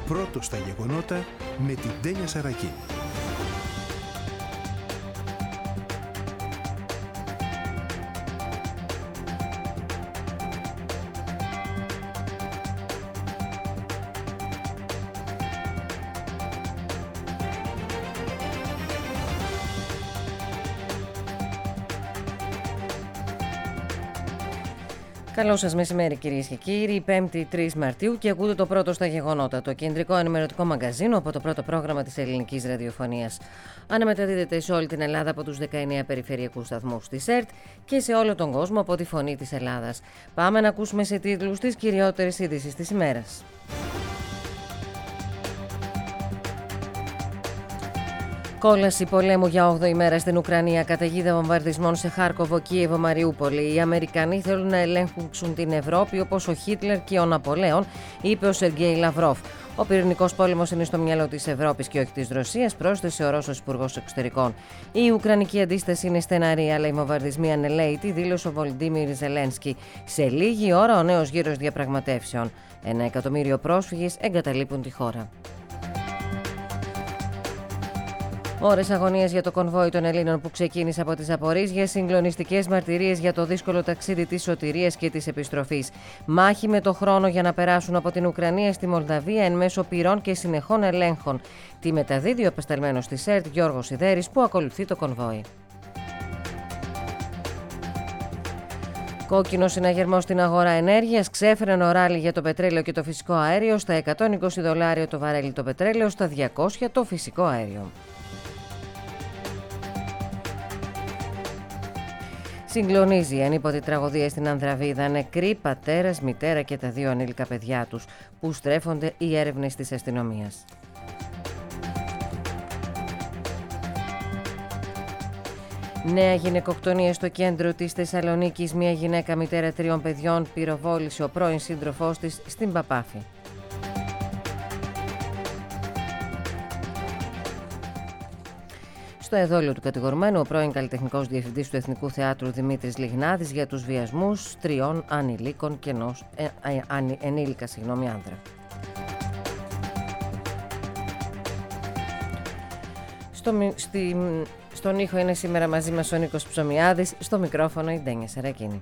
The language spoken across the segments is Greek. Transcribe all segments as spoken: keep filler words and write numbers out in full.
πρώτος στα γεγονότα με την Τένια Σαρακή. Καλό σας μεσημέρι, κυρίες και κύριοι. Πέμπτη τρεις Μαρτίου και ακούτε το πρώτο στα γεγονότα, το κεντρικό ενημερωτικό μαγκαζίνο από το πρώτο πρόγραμμα της ελληνικής ραδιοφωνίας. Αναμεταδίδεται σε όλη την Ελλάδα από τους δεκαεννέα περιφερειακούς σταθμούς της ΕΡΤ και σε όλο τον κόσμο από τη Φωνή της Ελλάδας. Πάμε να ακούσουμε σε τίτλους τις κυριότερες ειδήσεις της ημέρας. Κόλαση πολέμου για όγδοη μέρα στην Ουκρανία, καταιγίδα βομβαρδισμών σε Χάρκοβο, Κίεβο, Μαριούπολη. Οι Αμερικανοί θέλουν να ελέγξουν την Ευρώπη όπως ο Χίτλερ και ο Ναπολέον, είπε ο Σεργέη Λαυρόφ. Ο πυρηνικός πόλεμος είναι στο μυαλό της Ευρώπης και όχι της Ρωσίας, πρόσθεσε ο Ρώσος Υπουργός Εξωτερικών. Η Ουκρανική αντίσταση είναι στεναρή, αλλά οι βομβαρδισμοί ανελαίητοι, δήλωσε ο Βολντίμιρ Ζελένσκι. Σε λίγη ώρα ο νέος γύρος διαπραγματεύσεων. Ένα εκατομμύριο πρόσφυγες εγκαταλείπουν τη χώρα. Ώρες αγωνίας για το κονβόι των Ελλήνων που ξεκίνησε από τις Ζαπορίζιες, συγκλονιστικές μαρτυρίες για το δύσκολο ταξίδι της σωτηρίας και της επιστροφής. Μάχη με το χρόνο για να περάσουν από την Ουκρανία στη Μολδαβία εν μέσω πυρών και συνεχών ελέγχων. Τη μεταδίδει ο απεσταλμένος της ΕΡΤ Γιώργος Σιδέρης που ακολουθεί το κονβόι. Κόκκινο συναγερμός στην αγορά ενέργειας, ξέφρενο ράλι για το πετρέλαιο και το φυσικό αέριο, στα εκατόν είκοσι δολάρια το βαρέλι το πετρέλαιο, στα διακόσια το φυσικό αέριο. Συγκλονίζει η ανίποτη τραγωδία στην Ανδραβίδα. Νεκροί πατέρας, μητέρα και τα δύο ανήλικα παιδιά τους, που στρέφονται οι έρευνες της αστυνομίας. Νέα γυναικοκτονία στο κέντρο της Θεσσαλονίκης. Μια γυναίκα μητέρα τριών παιδιών πυροβόλησε ο πρώην σύντροφός της στην Παπάφη. Στο εδόλιο του κατηγορουμένου, ο πρώην καλλιτεχνικός διευθυντής του Εθνικού Θεάτρου Δημήτρης Λιγνάδης για τους βιασμούς τριών ανηλίκων και ενός ε, ε, ε, ενήλικα συγγνώμη, άνδρα. Στο, στη, στον ήχο είναι σήμερα μαζί μας ο Νίκος Ψωμιάδης, στο μικρόφωνο η Ντένια Σαρακίνη.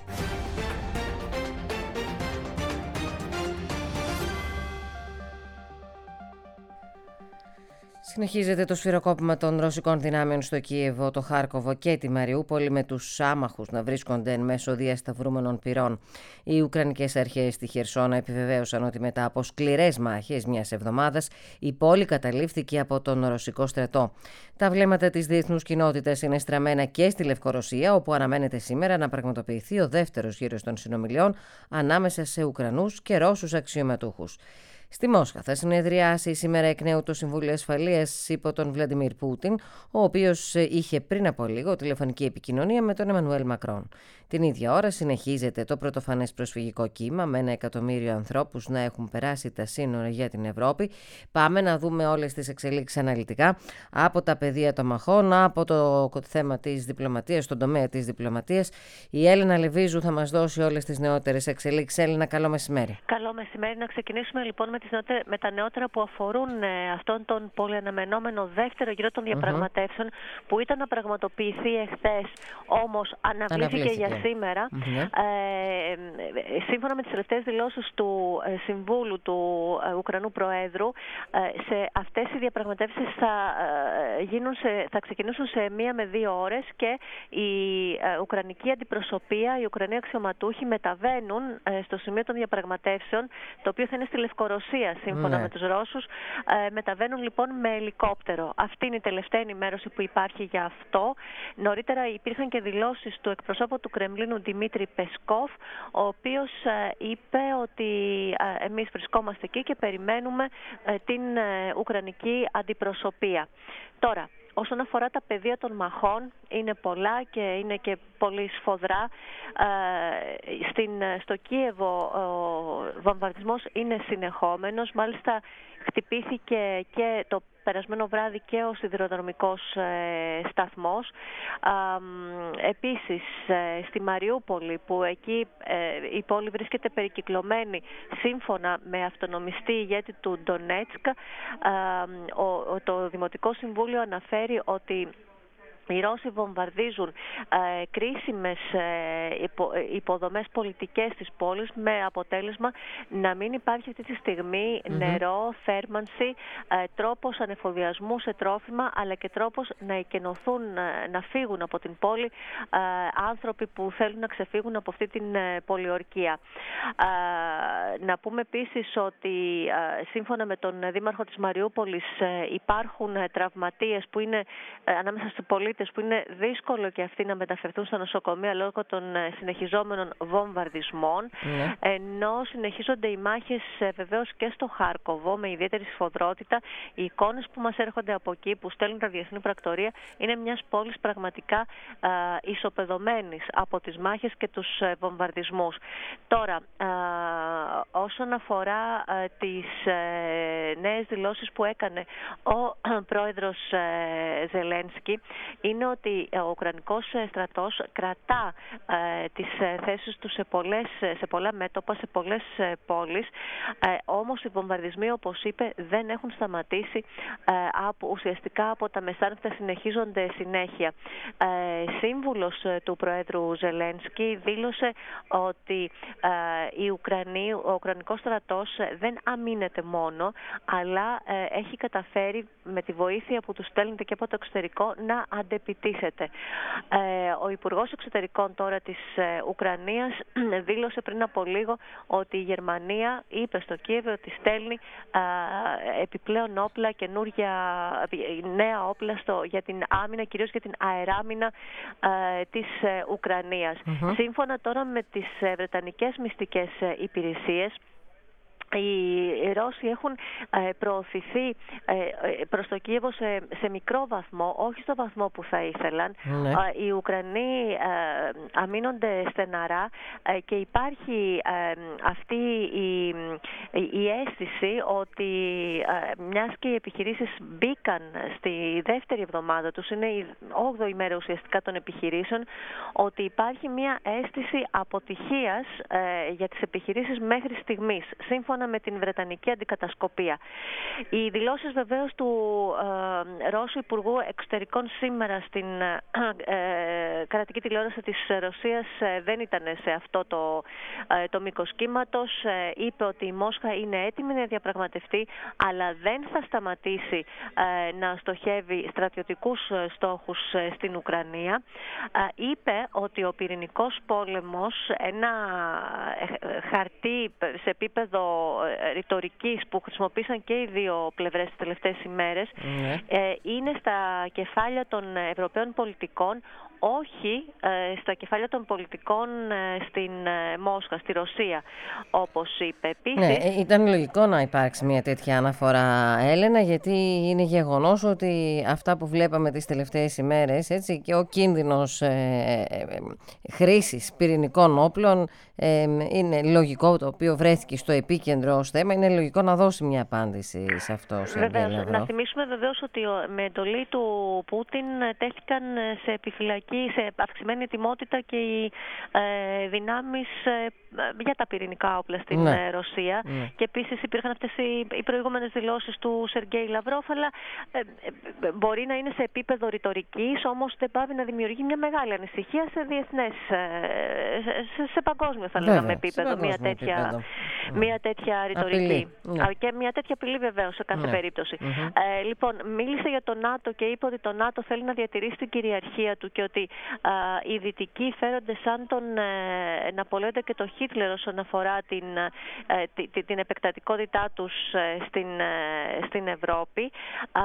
Συνεχίζεται το σφυροκόπημα των ρωσικών δυνάμεων στο Κίεβο, το Χάρκοβο και τη Μαριούπολη, με τους άμαχους να βρίσκονται εν μέσω διασταυρούμενων πυρών. Οι Ουκρανικές αρχές στη Χερσόνα επιβεβαίωσαν ότι μετά από σκληρές μάχες μιας εβδομάδας η πόλη καταλήφθηκε από τον ρωσικό στρατό. Τα βλέμματα της διεθνούς κοινότητας είναι στραμμένα και στη Λευκορωσία, όπου αναμένεται σήμερα να πραγματοποιηθεί ο δεύτερος γύρος των συνομιλιών ανάμεσα σε Ουκρανούς και Ρώσους αξιωματούχους. Στη Μόσχα θα συνεδριάσει σήμερα εκ νέου το Συμβούλιο Ασφαλείας υπό τον Βλαντιμίρ Πούτιν, ο οποίος είχε πριν από λίγο τηλεφωνική επικοινωνία με τον Εμμανουέλ Μακρόν. Την ίδια ώρα συνεχίζεται το πρωτοφανές προσφυγικό κύμα, με ένα εκατομμύριο ανθρώπους να έχουν περάσει τα σύνορα για την Ευρώπη. Πάμε να δούμε όλες τις εξελίξεις αναλυτικά, από τα πεδία των μαχών, από το θέμα της διπλωματίας, στον τομέα της διπλωματίας. Η Έλενα Λεβίζου θα μας δώσει όλες τις νεότερες εξελίξεις. Έλενα, καλό μεσημέρι. Καλό μεσημέρι. Να ξεκινήσουμε λοιπόν με, τις νεότερες, με τα νεότερα που αφορούν ε, αυτόν τον πολυαναμενόμενο δεύτερο γύρο των διαπραγματεύσεων, mm-hmm. που ήταν να πραγματοποιηθεί εχθές, όμως αναβλήθηκε για σήμερα. Mm-hmm. Ε, σύμφωνα με τις τελευταίες δηλώσεις του ε, Συμβούλου του ε, Ουκρανού Προέδρου, ε, σε αυτές οι διαπραγματεύσεις θα, ε, γίνουν σε, θα ξεκινήσουν σε μία με δύο ώρες και η ε, Ουκρανική αντιπροσωπεία, οι Ουκρανοί αξιωματούχοι μεταβαίνουν ε, στο σημείο των διαπραγματεύσεων, το οποίο θα είναι στη Λευκορωσία σύμφωνα mm-hmm. με τους Ρώσους. Ε, μεταβαίνουν λοιπόν με ελικόπτερο. Αυτή είναι η τελευταία ενημέρωση που υπάρχει για αυτό. Νωρίτερα υπήρχαν και δηλώσεις του εκπροσώπου του Κρεμλίνου Δημήτρη Πεσκόφ, ο οποίος είπε ότι εμείς βρισκόμαστε εκεί και περιμένουμε την Ουκρανική αντιπροσωπεία. Τώρα, όσον αφορά τα πεδία των μαχών, είναι πολλά και είναι και πολύ σφοδρά. Ε, στην, στο Κίεβο ο βομβαρδισμός είναι συνεχόμενος. Μάλιστα χτυπήθηκε και το περασμένο βράδυ και ο σιδηροδρομικός ε, σταθμός. Ε, επίσης ε, στη Μαριούπολη, που εκεί ε, η πόλη βρίσκεται περικυκλωμένη σύμφωνα με αυτονομιστή ηγέτη του Ντονέτσκ, ε, ο, το Δημοτικό Συμβούλιο αναφέρει ότι οι Ρώσοι βομβαρδίζουν ε, κρίσιμες ε, υπο, υποδομές πολιτικές της πόλης, με αποτέλεσμα να μην υπάρχει αυτή τη στιγμή mm-hmm. νερό, θέρμανση, ε, τρόπος ανεφοδιασμού σε τρόφιμα, αλλά και τρόπος να εκενωθούν, ε, να φύγουν από την πόλη ε, άνθρωποι που θέλουν να ξεφύγουν από αυτή την ε, πολιορκία. Ε, να πούμε επίσης ότι ε, σύμφωνα με τον Δήμαρχο της Μαριούπολης ε, υπάρχουν ε, τραυματίες που είναι ε, ανάμεσα στους πολίτες, που είναι δύσκολο και αυτοί να μεταφερθούν στα νοσοκομεία λόγω των συνεχιζόμενων βομβαρδισμών, ναι. ενώ συνεχίζονται οι μάχες βεβαίως και στο Χάρκοβο με ιδιαίτερη σφοδρότητα. Οι εικόνες που μας έρχονται από εκεί, που στέλνουν τα διεθνή πρακτορία, είναι μιας πόλης πραγματικά α, ισοπεδωμένης από τις μάχες και τους α, βομβαρδισμούς. Τώρα, α, όσον αφορά α, τις α, νέες δηλώσεις που έκανε ο α, πρόεδρος α, Ζελένσκι, είναι ότι ο Ουκρανικός στρατός κρατά ε, τις θέσεις του σε, πολλές, σε πολλά μέτωπα, σε πολλές ε, πόλεις, ε, όμως οι βομβαρδισμοί, όπως είπε, δεν έχουν σταματήσει, ε, από, ουσιαστικά από τα μεσάνυχτα συνεχίζονται συνέχεια. Ε, σύμβουλος ε, του Προέδρου Ζελένσκι δήλωσε ότι ε, η Ουκρανή, ο Ουκρανικός στρατός δεν αμήνεται μόνο, αλλά ε, έχει καταφέρει με τη βοήθεια που του στέλνεται και από το εξωτερικό να αντεπιτίθεται. Ε, ο Υπουργός Εξωτερικών τώρα της ε, Ουκρανίας δήλωσε πριν από λίγο ότι η Γερμανία είπε στο Κίεβο ότι στέλνει ε, επιπλέον όπλα, καινούρια νέα όπλα στο, για την άμυνα, κυρίως για την αεράμυνα ε, της ε, Ουκρανίας. Mm-hmm. Σύμφωνα τώρα με τις ε, βρετανικές μυστικές ε, υπηρεσίες, οι Ρώσοι έχουν προωθηθεί προς το Κίεβο σε, σε μικρό βαθμό, όχι στο βαθμό που θα ήθελαν. Ναι. Οι Ουκρανοί αμήνονται στεναρά και υπάρχει αυτή η, η αίσθηση ότι μιας και οι επιχειρήσεις μπήκαν στη δεύτερη εβδομάδα τους, είναι η όγδοη μέρα ουσιαστικά των επιχειρήσεων, ότι υπάρχει μια αίσθηση αποτυχίας για τις επιχειρήσεις μέχρι στιγμής, σύμφωνα με την Βρετανική αντικατασκοπία. Οι δηλώσεις βεβαίως του ε, Ρώσου Υπουργού Εξωτερικών σήμερα στην ε, ε, κρατική τηλεόραση της Ρωσίας ε, δεν ήταν σε αυτό το, ε, το μήκος κύματος. Ε, είπε ότι η Μόσχα είναι έτοιμη να διαπραγματευτεί, αλλά δεν θα σταματήσει ε, να στοχεύει στρατιωτικούς στόχους ε, στην Ουκρανία. Ε, είπε ότι ο πυρηνικός πόλεμος, ένα ε, χαρτί σε επίπεδο ρητορικής που χρησιμοποίησαν και οι δύο πλευρές τις τελευταίες ημέρες, ναι. ε, είναι στα κεφάλια των Ευρωπαίων πολιτικών, όχι ε, στα κεφάλια των πολιτικών ε, στην ε, Μόσχα, στη Ρωσία, όπως είπε. Επίσης, ναι, ήταν λογικό να υπάρξει μια τέτοια αναφορά, Έλενα, γιατί είναι γεγονός ότι αυτά που βλέπαμε τις τελευταίες ημέρες, έτσι, και ο κίνδυνος ε, ε, χρήσης πυρηνικών όπλων ε, είναι λογικό, το οποίο βρέθηκε στο επίκεντρο ως θέμα, είναι λογικό να δώσει μια απάντηση σε αυτό. Βεβαίως, να θυμίσουμε βεβαίως ότι με εντολή του Πούτιν τέθηκαν σε επιφυλακή, σε αυξημένη ετοιμότητα και οι ε, δυνάμεις ε, για τα πυρηνικά όπλα στην ναι. Ρωσία. Ναι. Και επίσης υπήρχαν αυτές οι, οι προηγούμενες δηλώσεις του Σεργέη Λαυρόφ, αλλά ε, ε, μπορεί να είναι σε επίπεδο ρητορικής, όμως δεν πάβει να δημιουργεί μια μεγάλη ανησυχία σε διεθνές, ε, σε, σε παγκόσμιο θα λέγαμε επίπεδο, μια τέτοια, επίπεδο. μια τέτοια ρητορική. Ναι. Και μια τέτοια απειλή βεβαίως σε κάθε ναι. περίπτωση. Mm-hmm. Ε, λοιπόν, μίλησε για το ΝΑΤΟ και είπε ότι το ΝΑΤΟ θέλει να διατηρήσει την κυριαρχία του και ότι α, οι Δυτικοί φέρονται σαν τον ε, Ναπολέοντα και τον Χίτλερ όσον αφορά την, ε, την, την επεκτατικότητά τους ε, στην, ε, στην Ευρώπη. Α,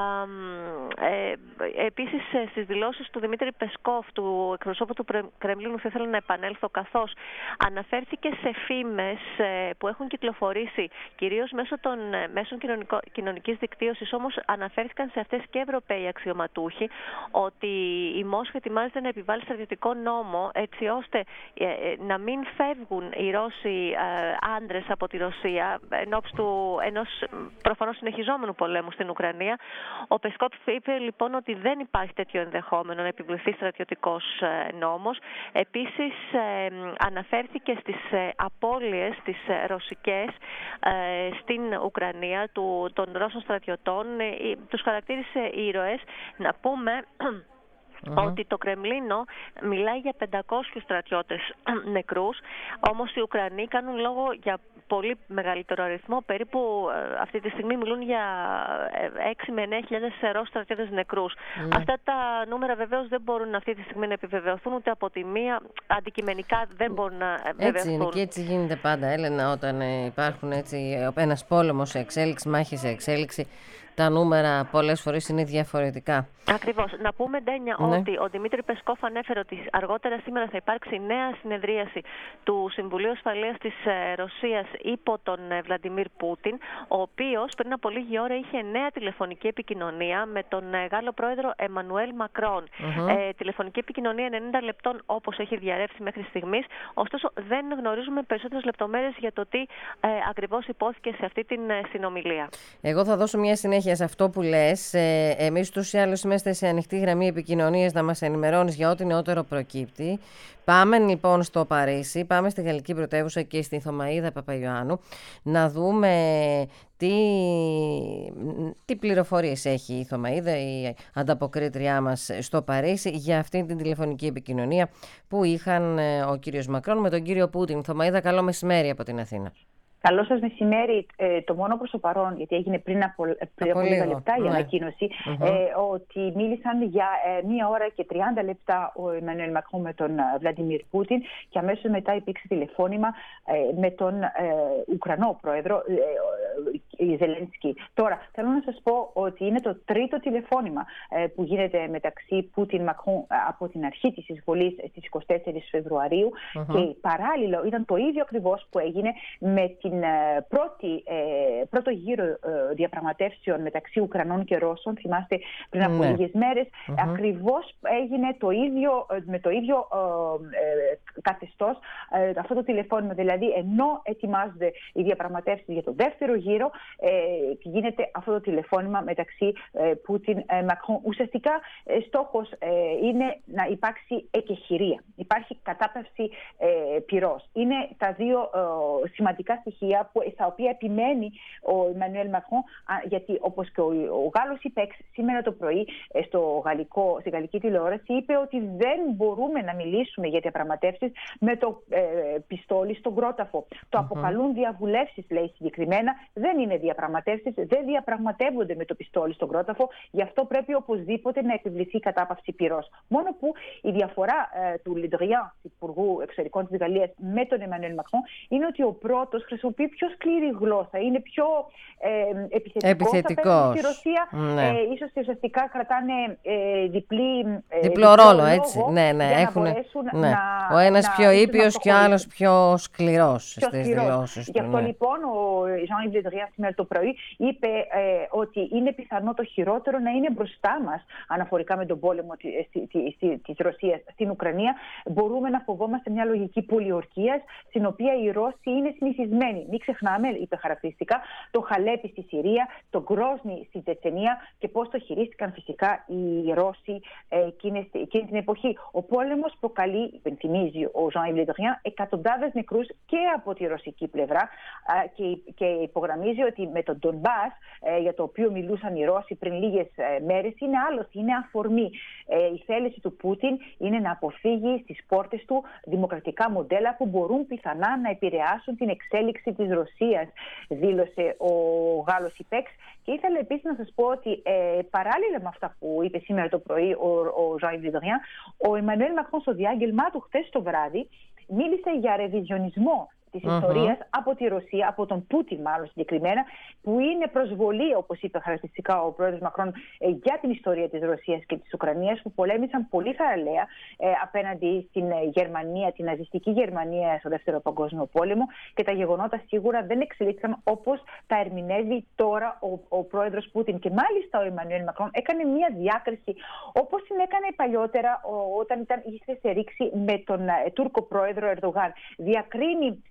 ε, επίσης, στις δηλώσεις του Δημήτρη Πεσκόφ, του εκπροσώπου του Κρεμλίνου, θα ήθελα να επανέλθω, καθώς αναφέρθηκε σε φήμες ε, που έχουν κυκλοφορήσει κυρίως μέσω των μέσων κοινωνικής δικτύωσης, όμως αναφέρθηκαν σε αυτές και Ευρωπαίοι αξιωματούχοι, ότι η Μόσχα ετοιμάζεται να επιβάλλει στρατιωτικό νόμο έτσι ώστε ε, να μην φεύγουν οι Ρώσοι ε, άντρες από τη Ρωσία ενόψει του του ενός προφανώς συνεχιζόμενου πολέμου στην Ουκρανία. Ο Πεσκόφ είπε λοιπόν ότι δεν υπάρχει τέτοιο ενδεχόμενο να επιβληθεί στρατιωτικός νόμος. Επίσης αναφέρθηκε στις απώλειες, τις ρωσικές στην Ουκρανία του, των Ρώσων στρατιωτών. Τους χαρακτήρισε ήρωες. Να πούμε Mm-hmm. ότι το Κρεμλίνο μιλάει για πεντακόσιους στρατιώτες νεκρούς, όμως οι Ουκρανοί κάνουν λόγο για πολύ μεγαλύτερο αριθμό, περίπου αυτή τη στιγμή μιλούν για έξι με εννέα χιλιάδες Ρώσους στρατιώτες νεκρούς. Mm. Αυτά τα νούμερα βεβαίως δεν μπορούν αυτή τη στιγμή να επιβεβαιωθούν ούτε από τη μία, αντικειμενικά δεν μπορούν να βεβαιωθούν. Έτσι είναι και έτσι γίνεται πάντα, Έλενα, όταν υπάρχουν έτσι ένας πόλεμος σε εξέλιξη, μάχη σε εξέλιξη. Τα νούμερα πολλές φορές είναι διαφορετικά. Ακριβώς. Να πούμε, Ντένια, ναι. ότι ο Δημήτρη Πεσκόφ ανέφερε ότι αργότερα σήμερα θα υπάρξει νέα συνεδρίαση του Συμβουλίου Ασφαλείας της Ρωσίας υπό τον Βλαντιμίρ Πούτιν, ο οποίος πριν από λίγη ώρα είχε νέα τηλεφωνική επικοινωνία με τον Γάλλο πρόεδρο Εμμανουέλ Μακρόν. Mm-hmm. Ε, τηλεφωνική επικοινωνία ενενήντα λεπτών όπως έχει διαρρεύσει μέχρι στιγμής. Ωστόσο, δεν γνωρίζουμε περισσότερες λεπτομέρειες για το τι ε, ακριβώς υπόθηκε σε αυτή την συνομιλία. Εγώ θα δώσω μια συνέχεια σε αυτό που λες. Ε, εμείς τους ή άλλους είμαστε σε ανοιχτή γραμμή επικοινωνίας να μας ενημερώνεις για ό,τι νεότερο προκύπτει. Πάμε λοιπόν στο Παρίσι, πάμε στη Γαλλική Πρωτεύουσα και στη Θωμαΐδα Παπαϊωάννου να δούμε τι, τι πληροφορίες έχει η Θωμαΐδα, η ανταποκρίτριά μας στο Παρίσι, για αυτή την τηλεφωνική επικοινωνία που είχαν ο κύριος Μακρόν με τον κύριο Πούτιν. Θωμαΐδα, καλό μεσημέρι από την Αθήνα. Καλό σας μεσημέρι. Ε, το μόνο προς το παρόν, γιατί έγινε πριν από, πριν από λίγα λεπτά η ανακοίνωση, mm-hmm. ε, ότι μίλησαν για ε, μία ώρα και τριάντα λεπτά ο Εμμανουέλ Μακρόν με τον Βλαντιμίρ Πούτιν και αμέσως μετά υπήρξε τηλεφώνημα ε, με τον ε, Ουκρανό πρόεδρο ε, ε, Ζελένσκι. Τώρα, θέλω να σας πω ότι είναι το τρίτο τηλεφώνημα ε, που γίνεται μεταξύ Πούτιν-Μακρόν από την αρχή της εισβολής στις είκοσι τέσσερις Φεβρουαρίου mm-hmm. και παράλληλο ήταν το ίδιο ακριβώς που έγινε με την την πρώτη, ε, πρώτο γύρο ε, διαπραγματεύσεων μεταξύ Ουκρανών και Ρώσων, θυμάστε πριν από ναι. λίγες μέρες, mm-hmm. ακριβώς έγινε το ίδιο, με το ίδιο ε, ε, καθεστώς ε, αυτό το τηλεφώνημα. Δηλαδή, ενώ ετοιμάζονται οι διαπραγματεύσεις για το δεύτερο γύρο, ε, γίνεται αυτό το τηλεφώνημα μεταξύ ε, Πούτιν-Μακρόν. Ε, Ουσιαστικά, ε, στόχος ε, είναι να υπάρξει εκεχηρία. Υπάρχει κατάπαυση ε, πυρός. Είναι τα δύο ε, σημαντικά στοιχεία που, στα οποία επιμένει ο Εμμανουέλ Μακρόν, γιατί όπως και ο, ο Γάλλος ΙΠΕΞ σήμερα το πρωί στο γαλλικό, στη γαλλική τηλεόραση είπε ότι δεν μπορούμε να μιλήσουμε για διαπραγματεύσεις με το ε, πιστόλι στον κρόταφο. Mm-hmm. Το αποκαλούν διαβουλεύσεις, λέει συγκεκριμένα, δεν είναι διαπραγματεύσεις, δεν διαπραγματεύονται με το πιστόλι στον κρόταφο, γι' αυτό πρέπει οπωσδήποτε να επιβληθεί κατάπαυση πυρός. Μόνο που η διαφορά ε, του Λιντριάν, Υπουργού Εξωτερικών της Γαλλίας, με τον Εμμανουέλ Μακρόν είναι ότι ο πρώτος χρησιμοποιεί πιο σκληρή γλώσσα, είναι πιο ε, επιθετικός. Επιθετικός. Στη Ρωσία ναι. ε, ίσως ουσιαστικά κρατάνε ε, διπλή, ε, διπλό ρόλο, έτσι. Ναι, ναι, για έχουν, να ναι. να, ο ένας να, πιο ήπιος και ο άλλος πιο σκληρός πιο στις σκληρός. δηλώσεις του. Γι' αυτό ναι. λοιπόν ο Jean-Yves Le Drian σήμερα το πρωί είπε ε, ότι είναι πιθανό το χειρότερο να είναι μπροστά μας αναφορικά με τον πόλεμο της Ρωσίας στην Ουκρανία. Μπορούμε να φοβόμαστε μια λογική πολιορκίας, στην οποία οι Ρώσοι είναι συνηθισμένοι. Μην ξεχνάμε, είπε χαρακτηριστικά, το Χαλέπι στη Συρία, το Γκρόσνι στη Τσετσενία και πώς το χειρίστηκαν φυσικά οι Ρώσοι ε, εκείνη, εκείνη την εποχή. Ο πόλεμος προκαλεί, υπενθυμίζει ο Jean-Yves Le Drian, εκατοντάδες νεκρούς και από τη ρωσική πλευρά ε, και, και υπογραμμίζει ότι με τον Ντονμπάς, ε, για το οποίο μιλούσαν οι Ρώσοι πριν λίγες ε, μέρες, είναι άλλος, είναι αφορμή. Ε, η θέληση του Πούτιν είναι να αποφύγει στις πόρτες του δημοκρατικά μοντέλα που μπορούν πιθανά να επηρεάσουν την εξέλιξη της Ρωσίας, δήλωσε ο Γάλλος ΙΠΕΞ. Και ήθελα επίσης να σας πω ότι ε, παράλληλα με αυτά που είπε σήμερα το πρωί ο, ο Jean-Yves Le Drian, ο Εμμανουέλ Μακρόν στο διάγγελμά του χτες το βράδυ μίλησε για ρεβιζιονισμό της uh-huh. ιστορίας από τη Ρωσία, από τον Πούτιν μάλλον συγκεκριμένα, που είναι προσβολή, όπως είπε χαρακτηριστικά ο πρόεδρος Μακρόν, ε, για την ιστορία της Ρωσίας και της Ουκρανίας, που πολέμησαν πολύ θαραλέα ε, απέναντι στην Γερμανία, την ναζιστική Γερμανία στο Δεύτερο Παγκόσμιο Πόλεμο, και τα γεγονότα σίγουρα δεν εξελίχθηκαν όπως τα ερμηνεύει τώρα ο, ο πρόεδρος Πούτιν. Και μάλιστα ο Εμμανουέλ Μακρόν έκανε μια διάκριση, όπως την έκανε παλιότερα ο, όταν ήταν, είχε σε ρήξη με τον ε, Τούρκο πρόεδρο Ερντογάν. Διακρίνει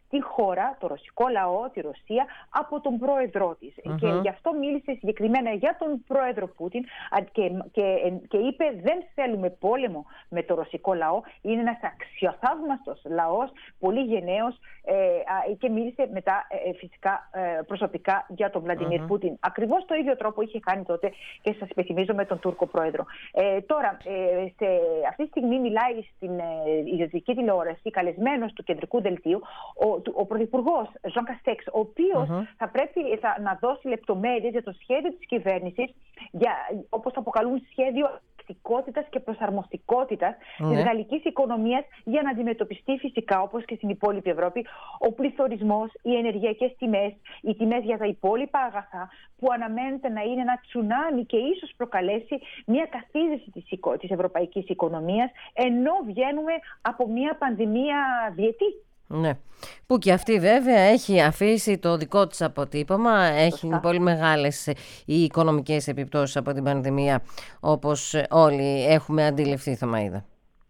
τη χώρα, το ρωσικό λαό, τη Ρωσία, από τον πρόεδρό της. Mm-hmm. Και γι' αυτό μίλησε συγκεκριμένα για τον πρόεδρο Πούτιν και, και, και είπε δεν θέλουμε πόλεμο με το ρωσικό λαό. Είναι ένας αξιοθαύμαστος λαός, πολύ γενναίος ε, και μίλησε μετά ε, φυσικά ε, προσωπικά για τον Βλαντιμίρ mm-hmm. Πούτιν. Ακριβώς το ίδιο τρόπο είχε κάνει τότε και σας υπενθυμίζω με τον Τούρκο πρόεδρο. Ε, τώρα, ε, σε, αυτή τη στιγμή μιλάει στην ε, ιδιωτική τηλεόραση καλεσμένος του κεντρικού δελτίου ο, ο πρωθυπουργός Ζαν Καστέξ, ο οποίος mm-hmm. θα πρέπει θα, να δώσει λεπτομέρειες για το σχέδιο της κυβέρνησης, για, όπως το αποκαλούν σχέδιο και προσαρμοστικότητας mm-hmm. της γαλλικής οικονομίας για να αντιμετωπιστεί φυσικά, όπως και στην υπόλοιπη Ευρώπη, ο πληθωρισμός, οι ενεργειακές τιμές, οι τιμές για τα υπόλοιπα αγαθά, που αναμένεται να είναι ένα τσουνάμι και ίσως προκαλέσει μια καθίδρυση της, της ευρωπαϊκής οικονομίας, ενώ βγαίνουμε από μια πανδημία διετή. Ναι. Που και αυτή βέβαια έχει αφήσει το δικό της αποτύπωμα, έχει Φωστά. πολύ μεγάλες οι οικονομικές επιπτώσεις από την πανδημία, όπως όλοι έχουμε αντιληφθεί, Θωμαΐδα.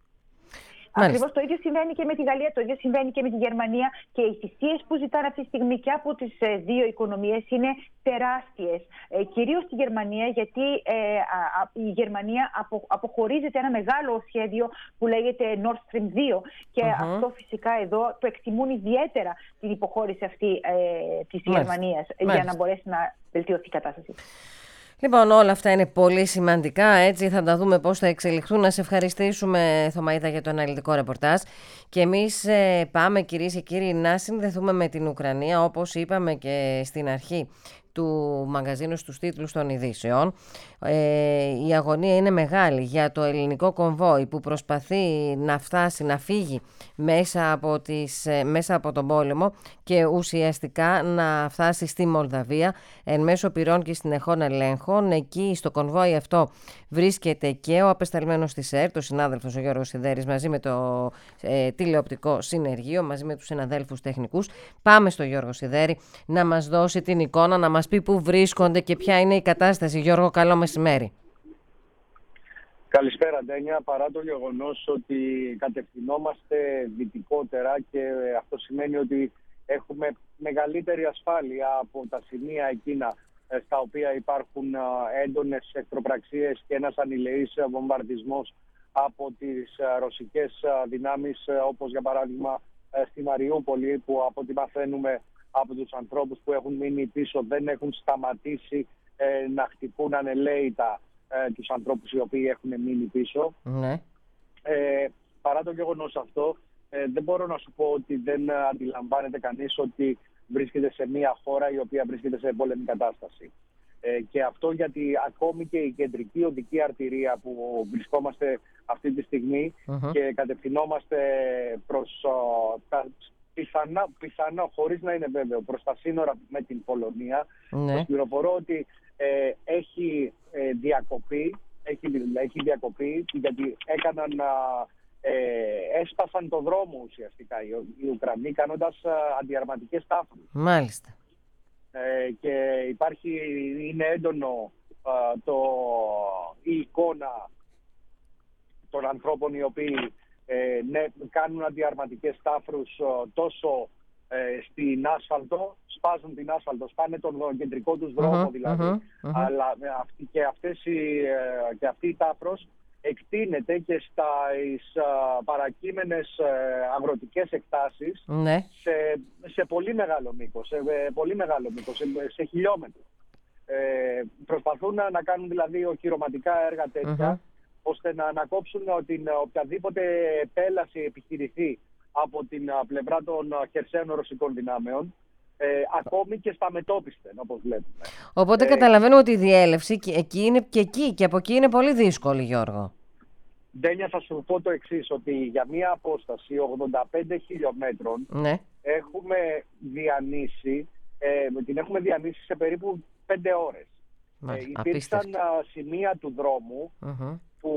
Ακριβώς το ίδιο συμβαίνει και με τη Γαλλία, το ίδιο συμβαίνει και με τη Γερμανία και οι θυσίες που ζητάνε αυτή τη στιγμή και από τις ε, δύο οικονομίες είναι τεράστιες. Ε, κυρίως στη Γερμανία, γιατί ε, α, α, η Γερμανία απο, αποχωρίζεται ένα μεγάλο σχέδιο που λέγεται Nord Stream δύο και uh-huh. αυτό φυσικά εδώ το εκτιμούν ιδιαίτερα την υποχώρηση αυτή ε, της Μάλιστα. Γερμανίας Μάλιστα. για να μπορέσει να βελτιωθεί η κατάσταση. Λοιπόν, όλα αυτά είναι πολύ σημαντικά, έτσι θα τα δούμε πώς θα εξελιχθούν. Να σε ευχαριστήσουμε, Θωμαΐδα, για το αναλυτικό ρεπορτάζ. Και εμείς ε, πάμε, κυρίες και κύριοι, να συνδεθούμε με την Ουκρανία, όπως είπαμε και στην αρχή του μαγκαζίνου στους τίτλους των ειδήσεων. Ε, η αγωνία είναι μεγάλη για το ελληνικό κομβόι που προσπαθεί να φτάσει, να φύγει μέσα από, τις, μέσα από τον πόλεμο και ουσιαστικά να φτάσει στη Μολδαβία εν μέσω πυρών και συνεχών ελέγχων. Εκεί στο κομβόι αυτό βρίσκεται και ο απεσταλμένος της ΕΡΤ, ο συνάδελφος ο Γιώργος Σιδέρης, μαζί με το ε, τηλεοπτικό συνεργείο, μαζί με τους συναδέλφους τεχνικούς. Πάμε στο Γιώργο Σιδέρη να μας δώσει την εικόνα, να μας πει πού βρίσκονται και ποια είναι η κατάσταση. Γιώργο, καλό μεσημέρι. Καλησπέρα, Ντένια. Παρά το γεγονός ότι κατευθυνόμαστε δυτικότερα και αυτό σημαίνει ότι έχουμε μεγαλύτερη ασφάλεια από τα σημεία εκείνα στα οποία υπάρχουν έντονες εχθροπραξίες και ένας ανηλεής βομβαρδισμός από τις ρωσικές δυνάμεις, όπως για παράδειγμα στη Μαριούπολη, που από ό,τι μαθαίνουμε από τους ανθρώπους που έχουν μείνει πίσω δεν έχουν σταματήσει ε, να χτυπούν ανελαίητα ε, τους ανθρώπους οι οποίοι έχουν μείνει πίσω. Ναι. Ε, παρά το γεγονός αυτό, ε, δεν μπορώ να σου πω ότι δεν αντιλαμβάνεται κανείς ότι βρίσκεται σε μια χώρα η οποία βρίσκεται σε πόλεμη κατάσταση. Ε, και αυτό γιατί ακόμη και η κεντρική οδική αρτηρία που βρισκόμαστε αυτή τη στιγμή uh-huh. και κατευθυνόμαστε προς uh, τα πιθανά, πιθανά, χωρίς να είναι βέβαιο, προς τα σύνορα με την Πολωνία, ναι. Σας πληροφορώ ότι ε, έχει ε, διακοπεί, έχει, έχει διακοπεί γιατί έκαναν, ε, έσπασαν το δρόμο ουσιαστικά οι, οι Ουκρανοί κάνοντας α, αντιαρματικές τάφους. Μάλιστα. Ε, και υπάρχει, είναι έντονο α, το, η εικόνα των ανθρώπων οι οποίοι Ε, ναι, κάνουν αντιαρματικές τάφρους τόσο ε, στην άσφαλτο, σπάζουν την άσφαλτο, σπάνε τον κεντρικό τους δρόμο uh-huh, δηλαδή, uh-huh, uh-huh. αλλά αυτή, και, αυτές οι, ε, και αυτή η τάφρος εκτείνεται και στα εις, ε, παρακείμενες ε, αγροτικές εκτάσεις uh-huh. σε, σε πολύ μεγάλο μήκος, σε, ε, πολύ μεγάλο μήκος, σε, σε χιλιόμετρους. Ε, προσπαθούν να, να κάνουν δηλαδή οχυρωματικά έργα τέτοια, uh-huh. ώστε να ανακόψουν την οποιαδήποτε επέλαση επιχειρηθεί από την πλευρά των χερσαίων ρωσικών δυνάμεων, ε, ακόμη και στα μετώπιστεν, όπως βλέπουμε. Οπότε ε, καταλαβαίνω ότι η διέλευση και εκεί, είναι, και εκεί και από εκεί είναι πολύ δύσκολη, Γιώργο. Ντένια, θα σου πω το εξής, ότι για μία απόσταση ογδόντα πέντε χιλιόμετρων ναι. έχουμε διανύσει, ε, την έχουμε διανύσει σε περίπου πέντε ώρες. Ε, υπήρξαν σημεία του δρόμου uh-huh. που,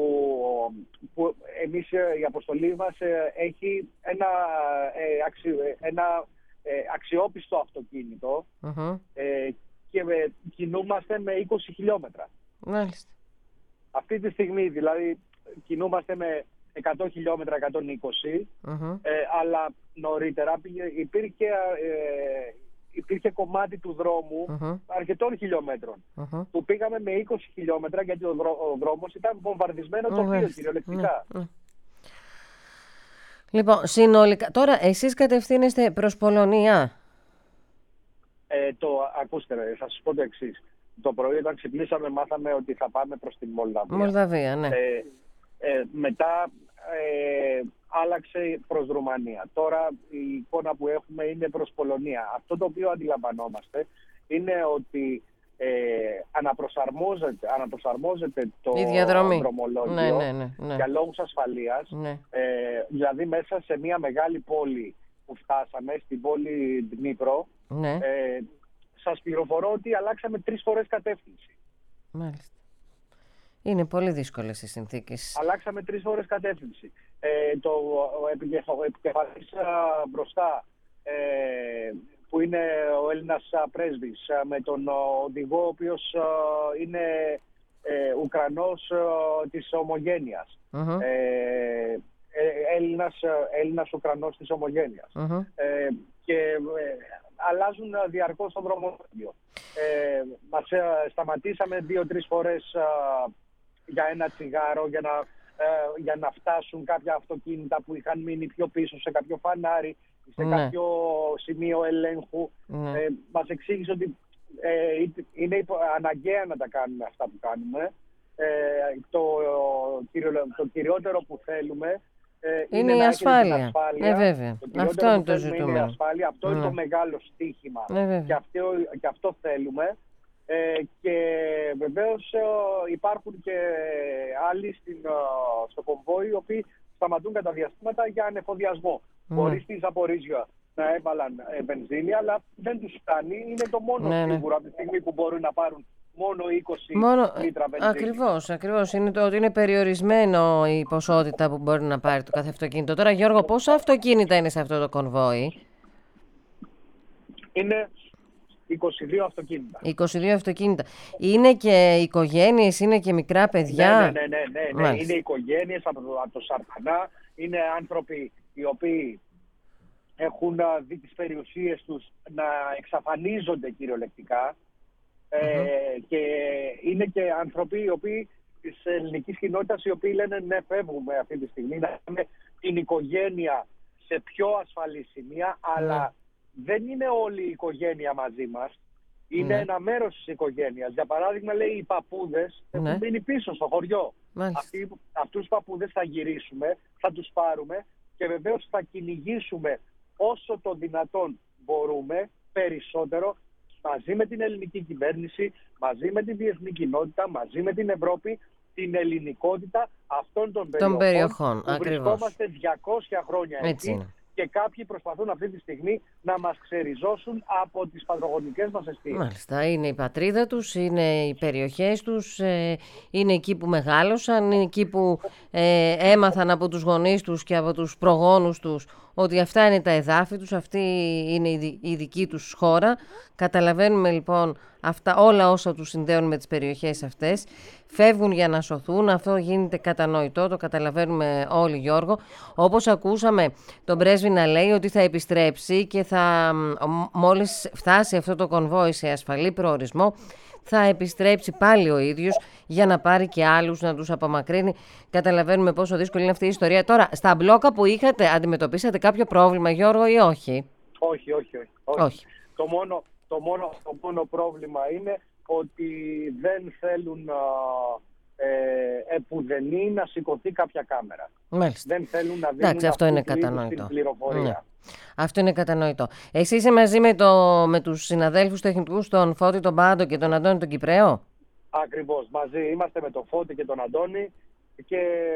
που εμείς η αποστολή μας έχει ένα, ε, αξι, ένα ε, αξιόπιστο αυτοκίνητο uh-huh. ε, και ε, κινούμαστε με είκοσι χιλιόμετρα. Μάλιστα. Αυτή τη στιγμή δηλαδή κινούμαστε με εκατό χιλιόμετρα, εκατόν είκοσι, mm-hmm. ε, αλλά νωρίτερα υπήρχε, ε, υπήρχε κομμάτι του δρόμου mm-hmm. αρκετών χιλιόμετρων mm-hmm. που πήγαμε με είκοσι χιλιόμετρα γιατί ο, δρό, ο δρόμος ήταν βομβαρδισμένο mm-hmm. τοπίο κυριολεκτικά. Mm-hmm. Λοιπόν, συνολικά, τώρα εσείς κατευθύνεστε προς Πολωνία. Ε, το, ακούστε, θα σας πω το εξής. Το πρωί όταν ξυπνήσαμε μάθαμε ότι θα πάμε προς τη Μολδαβία. Μολδαβία, ναι. Ε, ε, μετά ε, άλλαξε προς Ρουμανία. Τώρα η εικόνα που έχουμε είναι προς Πολωνία. Αυτό το οποίο αντιλαμβανόμαστε είναι ότι ε, αναπροσαρμόζεται, αναπροσαρμόζεται το δρομολόγιο ναι, ναι, ναι, ναι. για λόγους ασφαλείας. Ναι. Ε, δηλαδή μέσα σε μια μεγάλη πόλη που φτάσαμε, στην πόλη Δνίπρο, ναι. ε, σας πληροφορώ ότι αλλάξαμε τρεις φορές κατεύθυνση. Μάλιστα. Είναι πολύ δύσκολες οι συνθήκες. Αλλάξαμε τρεις φορές κατεύθυνση. Ε, το ο επικεφαλής μπροστά, ε, που είναι ο Έλληνας πρέσβης, με τον οδηγό ο οποίος είναι ε, Ουκρανός ε, της ομογένειας. Mm-hmm. Ε, Έλληνας, Έλληνας Ουκρανός της ομογένειας. Mm-hmm. Ε, και ε, αλλάζουν διαρκώς τον δρομολόγιο. Ε, μας ε, σταματήσαμε δύο-τρεις φορές ε, για ένα τσιγάρο, για να, ε, για να φτάσουν κάποια αυτοκίνητα που είχαν μείνει πιο πίσω σε κάποιο φανάρι, σε ναι. κάποιο σημείο ελέγχου. Ναι. Ε, μας εξήγησε ότι ε, είναι υπο, αναγκαία να τα κάνουμε αυτά που κάνουμε. Ε, το, το, το κυριότερο που θέλουμε ε, είναι, είναι η ασφάλεια. ασφάλεια. Ε, βέβαια. Το αυτό είναι το ζητούμενο. Είναι η ασφάλεια. Αυτό ναι. είναι το μεγάλο στοίχημα. Ε, και, αυτό, και αυτό θέλουμε. Ε, και βεβαίως ε, υπάρχουν και άλλοι στην, ε, στο κομβόι οι οποίοι σταματούν κατά διαστήματα για ανεφοδιασμό. Mm. Χωρίς τη Ζαπορίζια να έβαλαν ε, βενζίνη, αλλά δεν τους φτάνει. Είναι το μόνο ναι, σίγουρο ναι. από τη στιγμή που μπορούν να πάρουν μόνο είκοσι μόνο... λίτρα βενζίνη. Ακριβώς, ακριβώς. Είναι το ότι είναι περιορισμένο η ποσότητα που μπορεί να πάρει το κάθε αυτοκίνητο. Τώρα, Γιώργο, πόσα αυτοκίνητα είναι σε αυτό το κονβόι? Είναι είκοσι δύο αυτοκίνητα. είκοσι δύο αυτοκίνητα. Είναι και οικογένειες, είναι και μικρά παιδιά. Ναι, ναι, ναι, ναι, ναι, ναι. Είναι οικογένειες από το, από το Σαρπανά. Είναι άνθρωποι οι οποίοι έχουν δει τις περιουσίες τους να εξαφανίζονται κυριολεκτικά. Mm-hmm. Ε, και είναι και άνθρωποι οι οποίοι της ελληνικής κοινότητας οι οποίοι λένε ναι, φεύγουμε αυτή τη στιγμή να έχουμε την οικογένεια σε πιο ασφαλή σημεία, mm-hmm. αλλά δεν είναι όλη η οικογένεια μαζί μας. Είναι mm-hmm. ένα μέρος της οικογένειας. Για παράδειγμα, λέει, οι παππούδες mm-hmm. έχουν μείνει πίσω στο χωριό. Αυτοί, αυτούς τους παππούδες θα γυρίσουμε, θα τους πάρουμε και βεβαίως θα κυνηγήσουμε όσο το δυνατόν μπορούμε περισσότερο μαζί με την ελληνική κυβέρνηση, μαζί με την διεθνή κοινότητα, μαζί με την Ευρώπη, την ελληνικότητα αυτών των περιοχών, περιοχών που βρισκόμαστε διακόσια χρόνια εκεί και κάποιοι προσπαθούν αυτή τη στιγμή να μας ξεριζώσουν από τις πατρογονικές μας αιστείες. Μάλιστα, είναι η πατρίδα τους, είναι οι περιοχές τους, ε, είναι εκεί που μεγάλωσαν, είναι εκεί που ε, έμαθαν από τους γονείς τους και από τους προγόνους τους ότι αυτά είναι τα εδάφη τους, αυτή είναι η δική τους χώρα. Καταλαβαίνουμε λοιπόν αυτά, όλα όσα τους συνδέουν με τις περιοχές αυτές. Φεύγουν για να σωθούν, αυτό γίνεται κατανοητό, το καταλαβαίνουμε όλοι, Γιώργο. Όπως ακούσαμε τον πρέσβη να λέει ότι θα επιστρέψει και θα, μόλις φτάσει αυτό το κονβόι σε ασφαλή προορισμό, θα επιστρέψει πάλι ο ίδιος για να πάρει και άλλους να τους απομακρύνει. Καταλαβαίνουμε πόσο δύσκολη είναι αυτή η ιστορία. Τώρα, στα μπλόκα που είχατε, αντιμετωπίσατε κάποιο πρόβλημα, Γιώργο, ή όχι? Όχι, όχι, όχι. όχι. όχι. Το, μόνο, το, μόνο, το μόνο πρόβλημα είναι ότι δεν θέλουν ε, επουδενή να σηκωθεί κάποια κάμερα. Μάλιστα. Δεν θέλουν να δίνουν Εντάξει, αυτό είναι την πληροφορία. Ναι. Αυτό είναι κατανοητό. Εσύ είσαι μαζί με, το, με τους συναδέλφους τεχνικούς, τον Φώτη, τον Πάντο και τον Αντώνη τον Κυπραίο? Ακριβώς. Μαζί είμαστε με τον Φώτη και τον Αντώνη και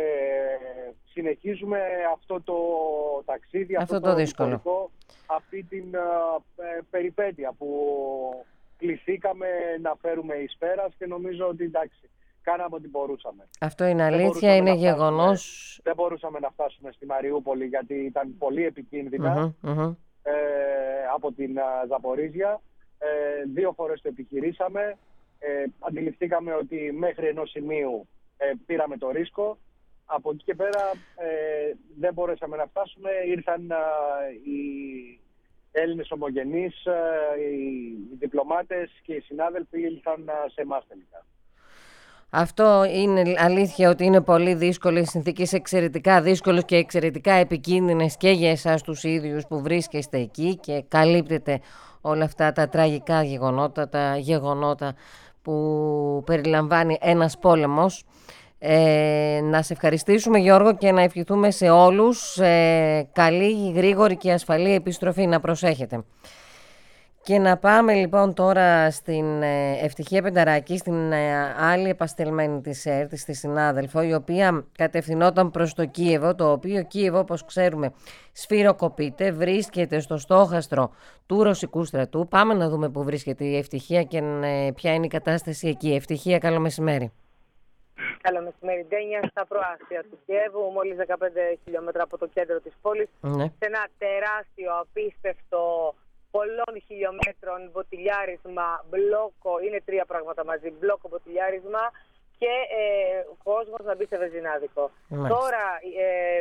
συνεχίζουμε αυτό το ταξίδι, αυτό, αυτό το, το δύσκολο, ιστορικό, αυτή την ε, περιπέτεια που κληθήκαμε να φέρουμε εις πέρας και νομίζω ότι εντάξει, κάναμε ό,τι μπορούσαμε. Αυτό είναι αλήθεια, είναι γεγονός. Φτάσουμε, δεν μπορούσαμε να φτάσουμε στη Μαριούπολη γιατί ήταν πολύ επικίνδυνα mm-hmm, mm-hmm. Ε, από την Ζαπορίζια. Ε, δύο φορές το επιχειρήσαμε. Ε, αντιληφθήκαμε ότι μέχρι ενός σημείου ε, πήραμε το ρίσκο από εκεί και πέρα ε, δεν μπορέσαμε να φτάσουμε. Ήρθαν ε, οι Έλληνες ομογενείς, ε, οι, οι διπλωμάτες και οι συνάδελφοι ήλθαν ε, σε εμάς τελικά. Αυτό είναι αλήθεια ότι είναι πολύ δύσκολες συνθήκες, εξαιρετικά δύσκολες και εξαιρετικά επικίνδυνες και για εσάς τους ίδιους που βρίσκεστε εκεί και καλύπτετε όλα αυτά τα τραγικά γεγονότα, τα γεγονότα που περιλαμβάνει ένας πόλεμος. Ε, να σε ευχαριστήσουμε, Γιώργο, και να ευχηθούμε σε όλους ε, καλή, γρήγορη και ασφαλή επιστροφή. Να προσέχετε. Και να πάμε λοιπόν τώρα στην Ευτυχία Πενταράκη, στην άλλη επαστελμένη της ΕΡΤ, στη συνάδελφο, η οποία κατευθυνόταν προς το Κίεβο, το οποίο Κίεβο, όπως ξέρουμε, σφυροκοπείται, βρίσκεται στο στόχαστρο του Ρωσικού στρατού. Πάμε να δούμε πού βρίσκεται η Ευτυχία και ποια είναι η κατάσταση εκεί. Ευτυχία, καλό μεσημέρι. Καλό μεσημέρι, Ντένια, στα προάστια του Κιέβου, μόλις δεκαπέντε χιλιόμετρα από το κέντρο της πόλης, ναι. Σε ένα τεράστιο, απίστευτο, πολλών χιλιόμετρων μποτιλιάρισμα, μπλόκο, είναι τρία πράγματα μαζί, μπλόκο, μποτιλιάρισμα και ε, ο κόσμος να μπει σε βενζινάδικο. Τώρα, ε,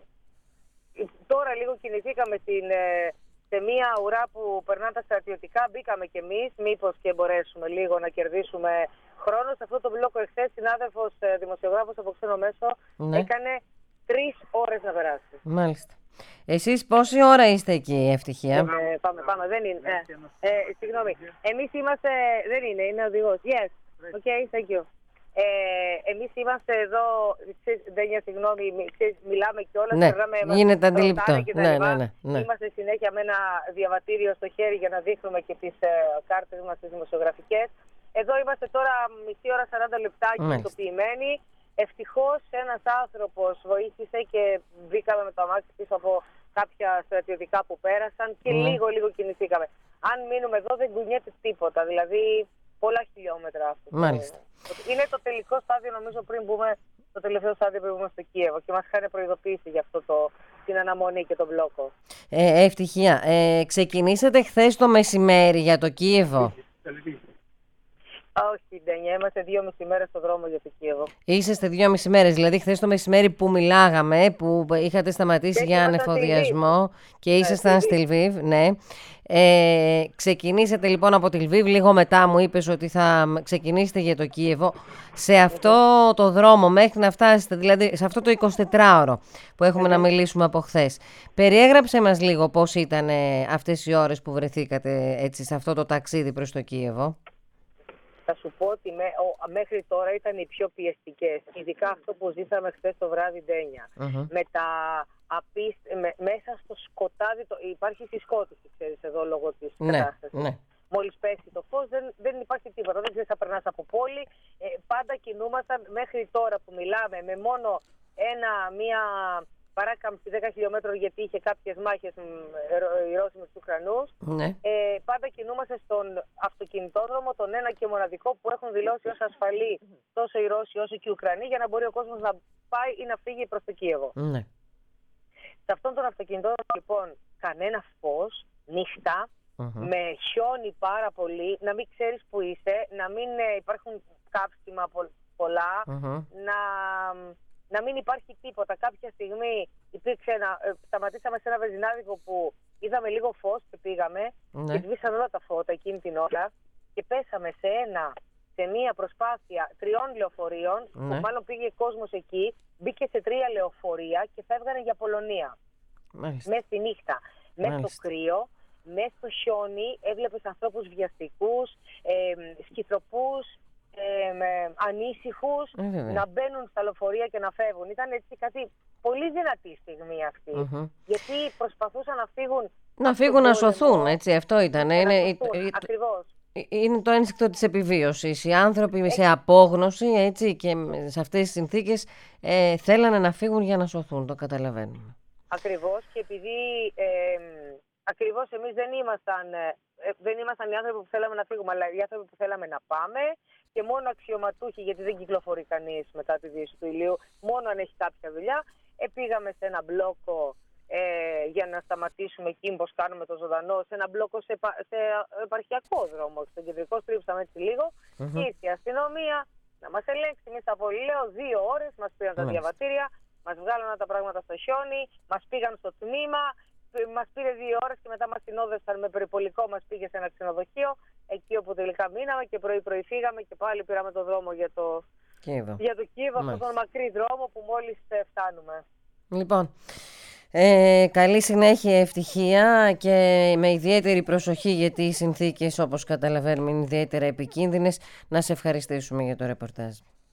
τώρα λίγο κινηθήκαμε στην, ε, σε μία ουρά που περνάνε τα στρατιωτικά, μπήκαμε κι εμείς, μήπως και μπορέσουμε λίγο να κερδίσουμε χρόνο. Σε αυτό το μπλόκο εχθές, συνάδελφος ε, δημοσιογράφος από ξένο μέσο, ναι. έκανε τρεις ώρες να περάσει. Μάλιστα. Εσείς πόση ώρα είστε εκεί, Ευτυχία? Ε, πάμε, πάμε, δεν είναι. Ε, ε, συγγνώμη. Εμείς είμαστε, δεν είναι, είναι οδηγός. Yes, okay, thank you. Ε, εμείς είμαστε εδώ, Ντένια, συγγνώμη, μιλάμε κιόλας. Ναι, γίνεται αντιληπτό. Ναι, ναι, ναι, ναι. Είμαστε συνέχεια με ένα διαβατήριο στο χέρι για να δείχνουμε και τις ε, κάρτες μας, τις δημοσιογραφικές. Εδώ είμαστε τώρα μισή ώρα, σαράντα λεπτά κινητοποιημένοι. Ευτυχώς ένας άνθρωπος βοήθησε και μπήκαμε με το αμάξι πίσω από κάποια στρατιωτικά που πέρασαν και mm. λίγο λίγο κινηθήκαμε. Αν μείνουμε εδώ δεν κουνιέται τίποτα, δηλαδή πολλά χιλιόμετρα. Μάλιστα. Είναι το τελικό στάδιο, νομίζω, πριν μπούμε, το τελευταίο στάδιο πριν μπούμε στο Κίεβο και μας είχαν προειδοποιήσει για αυτό το, την αναμονή και τον μπλόκο. Ε, ευτυχία, ε, ξεκινήσατε χθες το μεσημέρι για το Κίεβο? Όχι, Ντένια, είμαστε δύο μισή μέρες στο δρόμο για το Κίεβο. Είσαστε δύο μισή μέρες, δηλαδή χθες το μεσημέρι που μιλάγαμε, που είχατε σταματήσει και για ανεφοδιασμό και ήσασταν στη Λβίβ, ναι. Ε, ξεκινήσατε λοιπόν από τη Λβίβ, λίγο μετά μου είπες ότι θα ξεκινήσετε για το Κίεβο. Σε αυτό το δρόμο μέχρι να φτάσετε, δηλαδή σε αυτό το εικοσιτετράωρο που έχουμε να μιλήσουμε από χθες, περιέγραψε μας λίγο πώς ήταν αυτές οι ώρες που βρεθήκατε έτσι σε αυτό το ταξίδι προς το Κίεβο. Θα σου πω ότι με, ο, μέχρι τώρα ήταν οι πιο πιεστικές. Ειδικά αυτό που ζήσαμε χθες το βράδυ, Ντένια. Uh-huh. Με τα απίστ, με, μέσα στο σκοτάδι, το, υπάρχει συσκότηση, ξέρεις, εδώ λόγω της ναι, κατάστασης. Ναι. Μόλις πέσει το φως δεν, δεν υπάρχει τίποτα. Δεν ξέρεις, θα περνάς από πόλη. Ε, πάντα κινούμασταν μέχρι τώρα που μιλάμε με μόνο ένα, μία παράκαμψη δέκα χιλιόμετρων, γιατί είχε κάποιες μάχες οι Ρώσοι με τους Ουκρανούς. Ναι. Ε, πάντα κινούμαστε στον αυτοκινητόδρομο, τον ένα και μοναδικό που έχουν δηλώσει ως ασφαλή τόσο οι Ρώσοι όσο και οι Ουκρανοί, για να μπορεί ο κόσμος να πάει ή να φύγει προς το Κίεβο. Ναι. Σε αυτόν τον αυτοκινητόδρομο λοιπόν κανένα φως, νύχτα, uh-huh. με χιόνι πάρα πολύ, να μην ξέρεις που είσαι, να μην ε, υπάρχουν κάψιμα πολλά, uh-huh. να... να μην υπάρχει τίποτα. Κάποια στιγμή υπήρξε ένα, ε, σταματήσαμε σε ένα βενζινάδικο που είδαμε λίγο φως και πήγαμε ναι. και σβήσαν όλα τα φώτα εκείνη την ώρα και πέσαμε σε, ένα, σε μία προσπάθεια τριών λεωφορείων ναι. που μάλλον πήγε κόσμος εκεί, μπήκε σε τρία λεωφορεία και φεύγανε για Πολωνία. Μέσα στη νύχτα, μέσα στο κρύο, μέσα στο χιόνι, έβλεπες ανθρώπους βιαστικούς, ε, σκυθροπούς, Ε, με ανήσυχους ε, να μπαίνουν στα λεωφορεία και να φεύγουν. Ήταν έτσι κάτι πολύ δυνατή στιγμή αυτή. Uh-huh. Γιατί προσπαθούσαν να φύγουν. Να φύγουν να σωθούν, έτσι. Αυτό ήταν. Να είναι, σωθούν, ακριβώς. Είναι το ένστικτο της επιβίωσης. Οι άνθρωποι έτσι. σε απόγνωση, έτσι, και σε αυτές τις συνθήκες ε, θέλανε να φύγουν για να σωθούν. Το καταλαβαίνουμε. Ακριβώς. Και επειδή ε, ακριβώς εμείς δεν ήμασταν, ε, δεν ήμασταν οι άνθρωποι που θέλαμε να φύγουμε, αλλά οι άνθρωποι που θέλαμε να πάμε. Και μόνο αξιωματούχοι, γιατί δεν κυκλοφορεί κανείς μετά τη δύση του ηλίου, μόνο αν έχει κάποια δουλειά. Ε, πήγαμε σε ένα μπλόκο ε, για να σταματήσουμε εκεί, πως κάνουμε το ζωντανό, σε ένα μπλόκο σε, σε επαρχιακό δρόμο. Στον κεντρικό στρίψαμε έτσι λίγο. Mm-hmm. Ήρθε η αστυνομία, να μας ελέγξει. Εμείς από λέω δύο ώρες, μας πήραν τα διαβατήρια, μας βγάλανε τα πράγματα στο χιόνι, μας πήγαν στο τμήμα, μας πήρε δύο ώρες και μετά μας συνόδευσαν με περιπολικό, μας πήγε σε ένα ξενοδοχείο, εκεί όπου τελικά μείναμε και πρωί-πρωί φύγαμε και πάλι πήραμε το δρόμο για το Κίεβο, για το Κίεβο, αυτόν τον μακρύ δρόμο που μόλις φτάνουμε. Λοιπόν, ε, καλή συνέχεια, ευτυχία και με ιδιαίτερη προσοχή, γιατί οι συνθήκες, όπως καταλαβαίνουμε, είναι ιδιαίτερα επικίνδυνες. Να σε ευχαριστήσουμε για το ρεπορτάζ.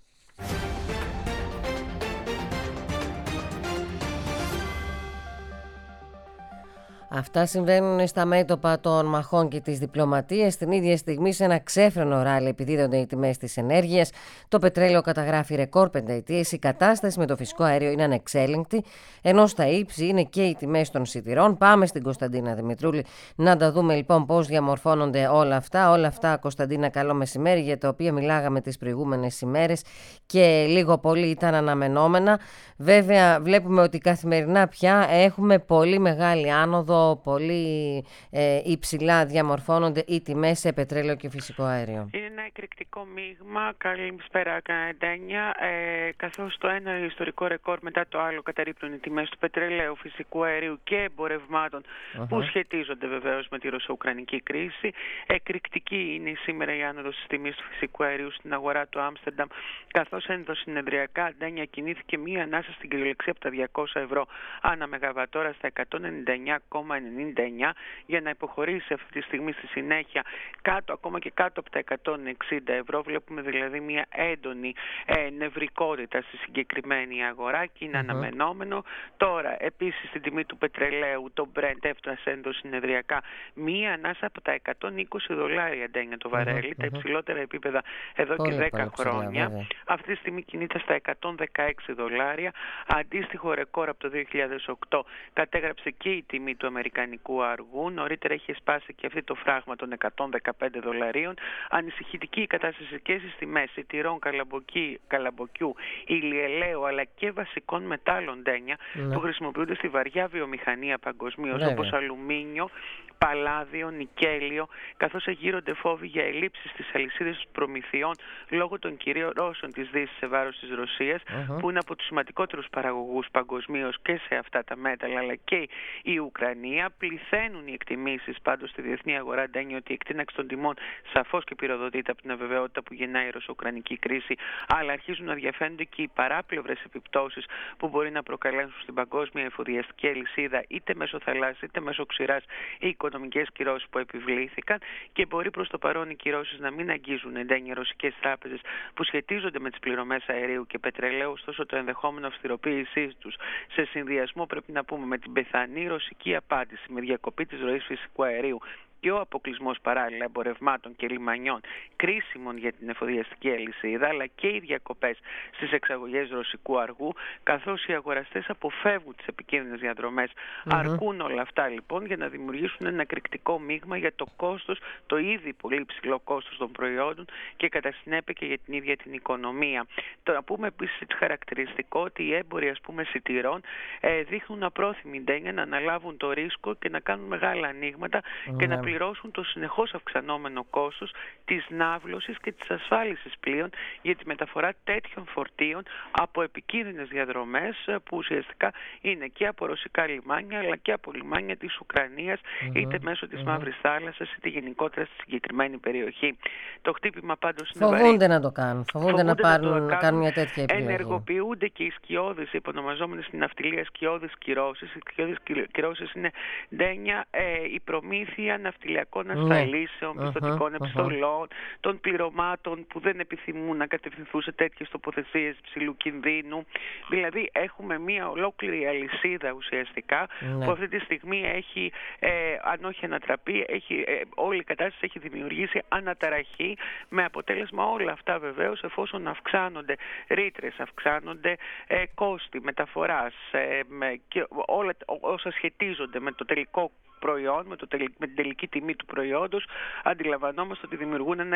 Αυτά συμβαίνουν στα μέτωπα των μαχών και της διπλωματίας. Την ίδια στιγμή, σε ένα ξέφρενο ράλι, επιδίδονται οι τιμές της ενέργειας. Το πετρέλαιο καταγράφει ρεκόρ πενταετίες. Η κατάσταση με το φυσικό αέριο είναι ανεξέλεγκτη, ενώ στα ύψη είναι και οι τιμές των σιτηρών. Πάμε στην Κωνσταντίνα Δημητρούλη να τα δούμε λοιπόν πώς διαμορφώνονται όλα αυτά. Όλα αυτά, Κωνσταντίνα, καλό μεσημέρι, για τα οποία μιλάγαμε τις προηγούμενες ημέρες και λίγο πολύ ήταν αναμενόμενα. Βέβαια, βλέπουμε ότι καθημερινά πια έχουμε πολύ μεγάλη άνοδο. Πολύ ε, υψηλά διαμορφώνονται οι τιμές σε πετρέλαιο και φυσικό αέριο. Είναι ένα εκρηκτικό μείγμα. Καλησπέρα, Ντένια. Ε, καθώς το ένα ιστορικό ρεκόρ μετά το άλλο καταρρίπτουν οι τιμές του πετρελαίου, φυσικού αερίου και εμπορευμάτων uh-huh. που σχετίζονται βεβαίως με τη ρωσο-ουκρανική κρίση. Εκρηκτική είναι σήμερα η άνοδος της τιμής του φυσικού αερίου στην αγορά του Άμστερνταμ, καθώς ενδοσυνεδριακά, Ντένια, κινήθηκε μία ανάσα στην κυριολεξία από τα διακόσια ευρώ ανά μεγαβατόρα στα εκατόν ενενήντα εννιά κόμμα ενενήντα εννιά, για να υποχωρήσει αυτή τη στιγμή στη συνέχεια κάτω, ακόμα και κάτω από τα εκατόν εξήντα ευρώ. Βλέπουμε δηλαδή μια έντονη ε, νευρικότητα στη συγκεκριμένη αγορά και είναι mm-hmm. αναμενόμενο. Τώρα επίσης στην τιμή του πετρελαίου, το Brent έφτασε ενδοσυνεδριακά μία ανάσα από τα εκατόν είκοσι δολάρια, Ντένια, το βαρέλι, mm-hmm. τα υψηλότερα επίπεδα εδώ πολύ και δέκα χρόνια. Ψηλά, αυτή τη στιγμή κινείται στα εκατόν δεκαέξι δολάρια. Αντίστοιχο ρεκόρ από το δύο χιλιάδες οκτώ κατέγραψε και η τιμή του αμερικανικού αργού. Νωρίτερα έχει σπάσει και αυτή το φράγμα των εκατόν δεκαπέντε δολαρίων. Ανησυχητική η κατάσταση και στις τιμές σιτηρών, καλαμποκιού, ηλιελαίου αλλά και βασικών μετάλλων, Ντένια, ναι. που χρησιμοποιούνται στη βαριά βιομηχανία παγκοσμίως, όπως αλουμίνιο, παλάδιο, νικέλιο, καθώς εγείρονται φόβοι για ελλείψεις στις αλυσίδες προμηθειών λόγω των κυρώσεων της Δύσης σε βάρος της Ρωσίας, uh-huh. που είναι από τους σημαντικότερους παραγωγούς παγκοσμίως και σε αυτά τα μέταλλα, αλλά και η Ουκρανία. Πληθαίνουν οι εκτιμήσεις πάντως στη διεθνή αγορά, Ντένια, ότι η εκτείναξη των τιμών σαφώς και πυροδοτείται από την αβεβαιότητα που γεννάει η ρωσο-ουκρανική κρίση, αλλά αρχίζουν να διαφαίνονται και οι παράπλευρες επιπτώσεις που μπορεί να προκαλέσουν στην παγκόσμια εφοδιαστική αλυσίδα, είτε μέσω θαλάσσης είτε μέσω ξηράς, οι οικονομικές κυρώσεις που επιβλήθηκαν, και μπορεί προς το παρόν οι κυρώσεις να μην αγγίζουν, Ντένια, ρωσικές τράπεζες που σχετίζονται με τις πληρωμές αερίου και πετρελαίου, ωστόσο το ενδεχόμενο αυστηροποίησής τους σε συνδυασμό, πρέπει να πούμε, με την πιθανή ρωσική απάντηση με διακοπή της ροής φυσικού αερίου και ο αποκλεισμός παράλληλα εμπορευμάτων και λιμανιών κρίσιμων για την εφοδιαστική αλυσίδα, αλλά και οι διακοπές στις εξαγωγές ρωσικού αργού, καθώς οι αγοραστές αποφεύγουν τις επικίνδυνες διαδρομές, mm-hmm. αρκούν όλα αυτά λοιπόν για να δημιουργήσουν ένα εκρηκτικό μείγμα για το κόστος, το ήδη πολύ υψηλό κόστος των προϊόντων και κατά συνέπεια και για την ίδια την οικονομία. Το να πούμε επίσης χαρακτηριστικό ότι οι έμποροι, ας πούμε, σιτηρών ε, δείχνουν απρόθυμοι, Ντένια, να αναλάβουν το ρίσκο και να κάνουν μεγάλα ανοίγματα mm-hmm. και να πληρώσουν το συνεχώς αυξανόμενο κόστος της ναύλωσης και της ασφάλισης πλοίων για τη μεταφορά τέτοιων φορτίων από επικίνδυνες διαδρομές που ουσιαστικά είναι και από ρωσικά λιμάνια αλλά και από λιμάνια της Ουκρανίας, mm-hmm. είτε μέσω της mm-hmm. Μαύρης Θάλασσας είτε γενικότερα στη συγκεκριμένη περιοχή. Το χτύπημα πάντως είναι βαρύ. Φοβούνται να το κάνουν, φοβούνται, φοβούνται να, πάρουν, να, να κάνουν μια τέτοια επιλογή. Ενεργοποιούνται και οι σκιώδεις, οι υπονομαζόμενες στην ναυτιλία σκιώδεις κυρώσεις. Οι σκιώδεις κυρώσεις είναι, Ντένια, ε, η προμήθεια ναυτιλιακών ασφαλίσεων, mm-hmm. πιστωτικών mm-hmm. επιστολών, των πληρωμάτων που δεν επιθυμούν να κατευθυνθούν σε τέτοιες τοποθεσίες ψηλού κινδύνου. Δηλαδή έχουμε μια ολόκληρη αλυσίδα ουσιαστικά mm-hmm. που αυτή τη στιγμή έχει, ε, αν όχι ανατραπεί, έχει, ε, όλη η κατάσταση έχει δημιουργήσει αναταραχή, με αποτέλεσμα όλα αυτά βεβαίως, εφόσον αυξάνονται ρήτρες, αυξάνονται ε, κόστη μεταφοράς ε, με, και όλα όσα σχετίζονται με το τελικό προϊόν, με, το τελ, με την τελική τιμή του προϊόντος, αντιλαμβανόμαστε ότι δημιουργούν ένα εκρηκτικό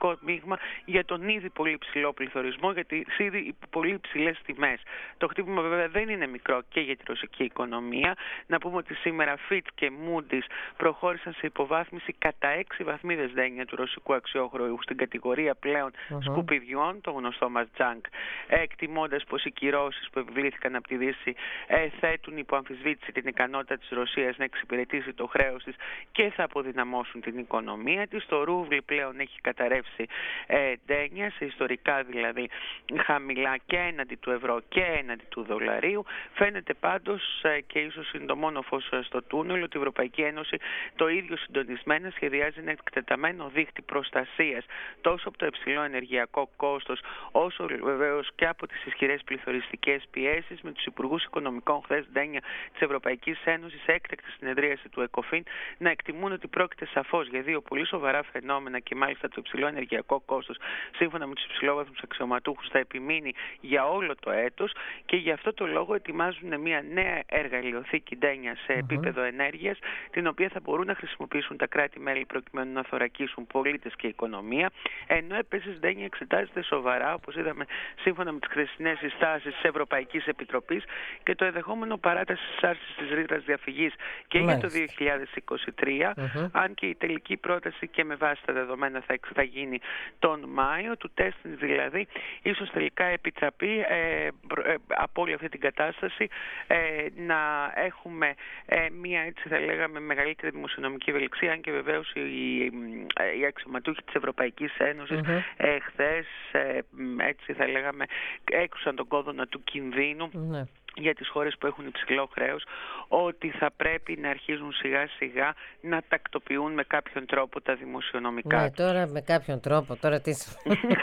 αρνητικό μείγμα για τον ήδη πολύ ψηλό πληθωρισμό, για τις ήδη πολύ ψηλές τιμές. Το χτύπημα βέβαια δεν είναι μικρό και για τη ρωσική οικονομία. Να πούμε ότι σήμερα Fitch και Moody's προχώρησαν σε υποβάθμιση κατά έξι βαθμίδες δένεια του ρωσικού αξιόχρεου στην κατηγορία πλέον uh-huh. σκουπιδιών, το γνωστό μας junk, εκτιμώντας πως οι κυρώσεις που επιβλήθηκαν από τη Δύση ε, θέτουν υπό αμφισβήτηση την ικανότητα της Ρωσίας να εξυπηρετήσει το χρέος της και θα αποδυναμώσουν την οικονομία της. Το ρούβλι πλέον έχει καταρρεύσει ε, δένεια, σε ιστορικά δηλαδή χαμηλά και έναντι του ευρώ και έναντι του δολαρίου. Φαίνεται πάντως ε, και ίσως είναι το μόνο φως στο τούνελ ότι η Ευρωπαϊκή Ένωση το ίδιο συντονισμένα σχεδιάζει ένα εκτεταμένο δίχτυ προστασίας τόσο από το υψηλό ενεργειακό κόστος όσο βεβαίως και από τις ισχυρές πληθωριστικές πιέσεις, με τους υπουργούς οικονομικών χθες δένεια της Ευρωπαϊκής Ένωσης σε έκτακτη συνεδρίαση του ΕΚΟΦΗΝ να εκτιμούν ότι πρόκειται σαφώς για δύο πολύ σοβαρά φαινόμενα και μάλιστα το υψηλό ενεργειακό κόστος σύμφωνα με τους υψηλόβαθμους αξιωματούχους θα επιμείνει για όλο το έτος και γι' αυτό το λόγο ετοιμάζουν μια νέα εργαλειοθήκη δένεια σε επίπεδο mm-hmm. ενέργειας, την οποία θα μπορούν να χρησιμοποιήσουν τα κράτη-μέλη προκειμένου να θωρακίσουν πολίτες και οικονομία, ενώ επίσης δένεια εξετάζεται σοβαρά, όπως είδαμε σύμφωνα με τις χθεσινές συστάσεις της Ευρωπαϊκής Επιτροπής, και το ενδεχόμενο παράταση της άρσης της ρήτρας διαφυγής και Μάλιστα. για το δύο χιλιάδες είκοσι τρία, uh-huh. αν και η τελική πρόταση και με βάση τα δεδομένα θα, θα γίνει τον Μάιο, του τεστ δηλαδή, ίσως τελικά επιτραπεί ε, ε, από όλη αυτή την κατάσταση ε, να έχουμε ε, μια, έτσι θα λέγαμε, μεγαλύτερη δημοσιονομική ευελιξία, αν και βεβαίως οι, οι, οι αξιωματούχοι της Ευρωπαϊκής Ένωσης uh-huh. ε, χθες, ε, έτσι θα λέγαμε, έκρουσαν τον κόδωνα του κινδύνου uh-huh. για τις χώρες που έχουν υψηλό χρέος, ότι θα πρέπει να αρχίζουν σιγά σιγά να τακτοποιούν με κάποιον τρόπο τα δημοσιονομικά. Ναι, τώρα με κάποιον τρόπο, τώρα τις...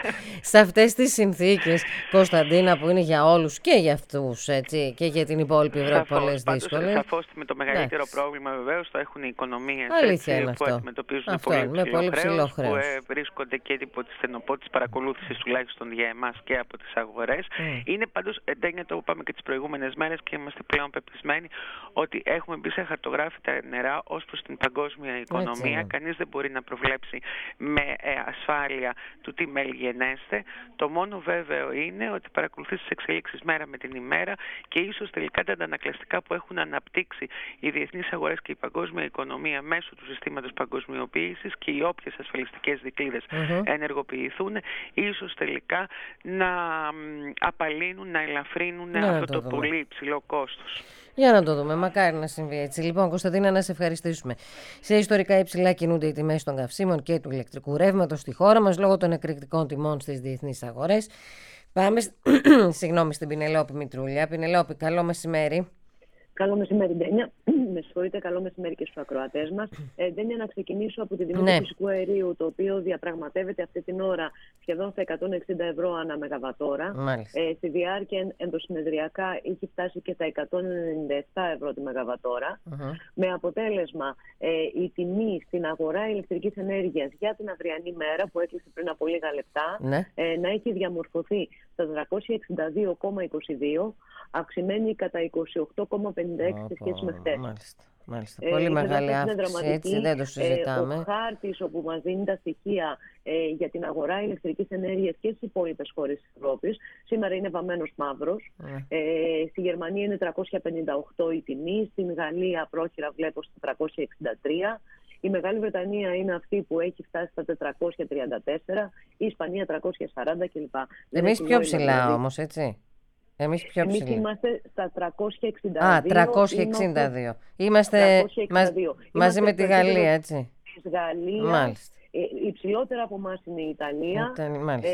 σε αυτές τις συνθήκες, Κωνσταντίνα, που είναι για όλους και για αυτούς, έτσι, και για την υπόλοιπη Ευρώπη πολλές δύσκολες. Σαφώς με το μεγαλύτερο ναι. πρόβλημα βεβαίως το έχουν οι οικονομίες έτσι, που αυτό. αντιμετωπίζουν αυτό, πολύ, με πολύ ψηλό χρέος, χρέος, που ε, βρίσκονται και υπό τη στενοπό της παρακολούθησης τουλάχιστον για εμάς και από τις αγορές. Mm. Είναι πάντως εντένια, το είπαμε και τις προηγούμενες μέρες και είμαστε πλέον πεπισμένοι ότι έχουμε μπει σε χαρτογράφητα νερά ως προς την παγκόσμια οικονομία. Κανείς δεν μπορεί να προβλέψει με ε, ασφάλεια του τι μελγενέστε. Το μόνο βέβαιο είναι ότι παρακολουθείς τις εξελίξεις μέρα με την ημέρα και ίσως τελικά τα αντανακλαστικά που έχουν αναπτύξει οι διεθνείς αγορές και η παγκόσμια οικονομία μέσω του συστήματος παγκοσμιοποίησης και οι όποιες ασφαλιστικές δικλείδες mm-hmm. ενεργοποιηθούν, ίσως τελικά να απαλύνουν, να ελαφρύνουν ναι, αυτό το, το πολύ υψηλό κόστος. Για να το δούμε, μακάρι να συμβεί έτσι. Λοιπόν, Κωνσταντίνα, να σε ευχαριστήσουμε. Σε ιστορικά υψηλά κινούνται οι τιμές των καυσίμων και του ηλεκτρικού ρεύματος στη χώρα μας λόγω των εκρηκτικών τιμών στις διεθνείς αγορές. Πάμε συγγνώμη, στην Πινελόπη Μητρούλια. Πινελόπη, καλό μεσημέρι. Καλό μεσημέρι, Ντένια. Με συγχωρείτε, καλό μεσημέρι και στους ακροατές μας. Ε, Ντένια, να ξεκινήσω από την τιμή ναι. του φυσικού αερίου, το οποίο διαπραγματεύεται αυτή την ώρα σχεδόν στα εκατόν εξήντα ευρώ ανά μεγαβατόρα. Ε, στη διάρκεια ενδοσυνεδριακά είχε φτάσει και τα εκατόν ενενήντα επτά ευρώ τη μεγαβατόρα. Uh-huh. Με αποτέλεσμα ε, η τιμή στην αγορά ηλεκτρικής ενέργειας για την αυριανή μέρα, που έκλεισε πριν από λίγα λεπτά, ναι. ε, να έχει διαμορφωθεί στα τριακόσια εξήντα δύο κόμμα είκοσι δύο, αυξημένη κατά είκοσι οκτώ κόμμα πενήντα έξι σε σχέση με χθες. Μάλιστα. Μάλιστα. Πολύ ε, μεγάλη αύξηση, έτσι, δεν το συζητάμε. Ε, ο χάρτης όπου μας δίνει τα στοιχεία ε, για την αγορά ηλεκτρικής ενέργειας και στις υπόλοιπες χώρες της Ευρώπης σήμερα είναι βαμμένος μαύρος. Mm. Ε, στη Γερμανία είναι τριακόσια πενήντα οκτώ η τιμή, στην Γαλλία πρόχειρα βλέπω στα τριακόσια εξήντα τρία. Η Μεγάλη Βρετανία είναι αυτή που έχει φτάσει στα τετρακόσια τριάντα τέσσερα, η Ισπανία τριακόσια σαράντα κλπ. Εμείς πιο ψηλά δηλαδή. Όμως, έτσι. Εμείς πιο Εμείς ψηλοί. είμαστε στα τριακόσια εξήντα δύο. Α, τριακόσια εξήντα δύο. Είμαστε τριακόσια εξήντα δύο. Μας... μαζί με τη Γαλλία, έτσι. Της Γαλλία. Μάλιστα. Ε, υψηλότερα από εμάς είναι η Ιταλία ε,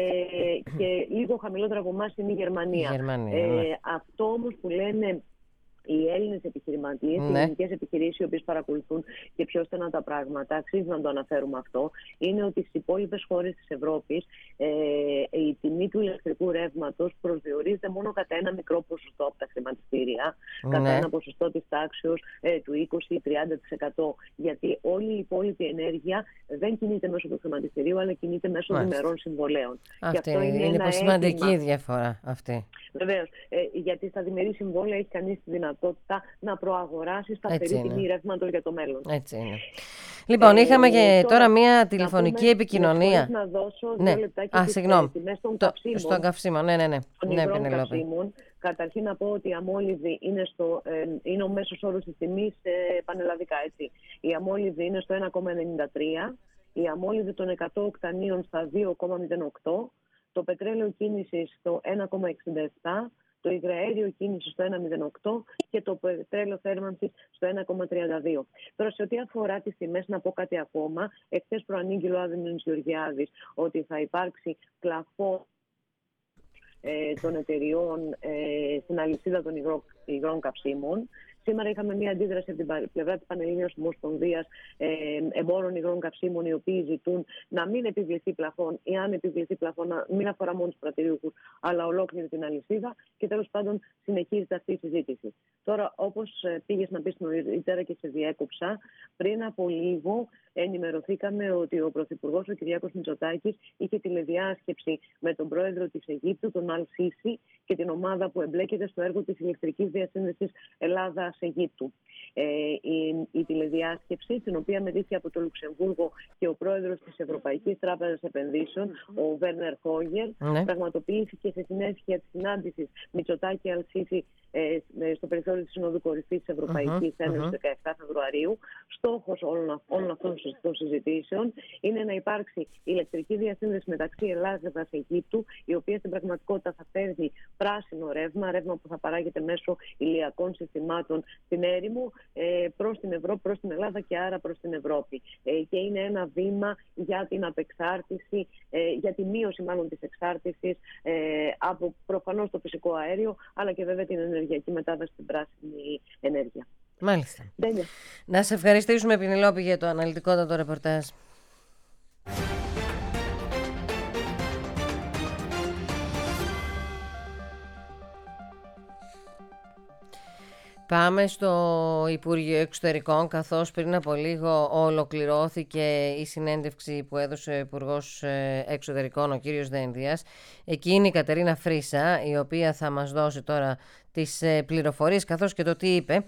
και λίγο χαμηλότερα από εμάς είναι η Γερμανία. Η Γερμανία ε, ναι. Αυτό όμως που λένε οι Έλληνες επιχειρηματίες, ναι. οι ελληνικές επιχειρήσεις οι οποίες παρακολουθούν και πιο στενά τα πράγματα, αξίζει να το αναφέρουμε αυτό, είναι ότι στις υπόλοιπες χώρες της Ευρώπης ε, η τιμή τιμή του ηλεκτρικού ρεύματος προσδιορίζεται μόνο κατά ένα μικρό ποσοστό από τα χρηματιστήρια, ναι. κατά ένα ποσοστό της τάξεως ε, του είκοσι με τριάντα τοις εκατό. Γιατί όλη η υπόλοιπη ενέργεια δεν κινείται μέσω του χρηματιστηρίου, αλλά κινείται μέσω Μάλιστα. διμερών συμβολέων. Αυτή και αυτό είναι, είναι ένα σημαντική αίτημα. διαφορά αυτή. Βεβαίως, ε, γιατί στα διμερή συμβόλαια έχει κανείς τη δυνατότητα να προαγοράσει σταθερή τιμή ρεύματος για το μέλλον. Έτσι είναι. Λοιπόν, ε, είχαμε και τώρα, τώρα μία τηλεφωνική πούμε, επικοινωνία. Να δώσω ναι. δύο λεπτάκια Α, συγγνώμη. Τιμές των το, καυσίμων. Στον καυσίμων, ναι, ναι, ναι. Των ναι, υγρών καυσίμων. Καταρχήν να πω ότι η αμόλυβδη είναι, στο, ε, είναι ο μέσος όρος της τιμής ε, πανελλαδικά. Έτσι. Η αμόλυβδη είναι στο ένα κόμμα ενενήντα τρία, η αμόλυβδη των εκατό οκτανίων στα δύο κόμμα μηδέν οκτώ, το πετρέλαιο κίνησης στο ένα κόμμα εξήντα επτά, το υγραέριο κίνηση στο ένα κόμμα μηδέν οκτώ και το πετρέλαιο θέρμανσης στο ένα κόμμα τριάντα δύο. Τώρα, σε ό,τι αφορά τις τιμές, να πω κάτι ακόμα. Εχθές προανήγγειλε ο Άδωνης Γεωργιάδης ότι θα υπάρξει πλαφό ε, των εταιριών ε, στην αλυσίδα των υγρών, υγρών καυσίμων. Σήμερα είχαμε μια αντίδραση από την πλευρά της Πανελλήνιας Ομοσπονδίας ε, Εμπόρων Υγρών Καυσίμων, οι οποίοι ζητούν να μην επιβληθεί πλαφόν, ή αν επιβληθεί πλαφόν, να μην αφορά μόνο τους πρατηριούχους, αλλά ολόκληρη την αλυσίδα. Και τέλος πάντων συνεχίζεται αυτή η συζήτηση. Τώρα, όπως πήγες να πεις νωρίτερα και σε διέκοψα, πριν από λίγο ενημερωθήκαμε ότι ο Πρωθυπουργός, ο Κυριάκος Μητσοτάκης, είχε τηλεδιάσκεψη με τον πρόεδρο της Αιγύπτου, τον Αλ Σίση, και την ομάδα που εμπλέκεται στο έργο της ηλεκτρικής διασύνδεσης Ελλάδας-Αιγύπτου. Ε, η, η τηλεδιάσκεψη, την οποία μετήχε από το Λουξεμβούργο και ο πρόεδρος της Ευρωπαϊκής Τράπεζας Επενδύσεων, ο Βέρνερ Χόγερ, ναι. πραγματοποιήθηκε σε συνέχεια της συνάντησης Μητσοτάκη-Αλ Σίση ε, στο περιθώριο της Συνόδου Κορυφής της Ευρωπαϊκής uh-huh, Ένωσης uh-huh. δεκαεπτά Φεβρουαρίου. Στόχος όλων, όλων αυτών των συζητήσεων είναι να υπάρξει ηλεκτρική διασύνδεση μεταξύ Ελλάδας και Αιγύπτου, η οποία στην πραγματικότητα θα φέρνει πράσινο ρεύμα, ρεύμα που θα παράγεται μέσω ηλιακών συστημάτων στην έρημο, ε, προς την Ευρώπη, προς την Ελλάδα και άρα προς την Ευρώπη. Ε, και είναι ένα βήμα για την απεξάρτηση, ε, για τη μείωση μάλλον της εξάρτησης ε, από προφανώς το φυσικό αέριο, αλλά και βέβαια την ενεργειακή μετάβαση στην πράσινη ενέργεια. Μάλιστα. Ντένια. Να σε ευχαριστήσουμε, Πηνελόπη, για το αναλυτικότατο ρεπορτάζ. Πάμε στο Υπουργείο Εξωτερικών, καθώς πριν από λίγο ολοκληρώθηκε η συνέντευξη που έδωσε ο Υπουργός Εξωτερικών, ο κύριος Δένδιας. Εκεί είναι η Κατερίνα Φρίσα, η οποία θα μας δώσει τώρα τις πληροφορίες, καθώς και το τι είπε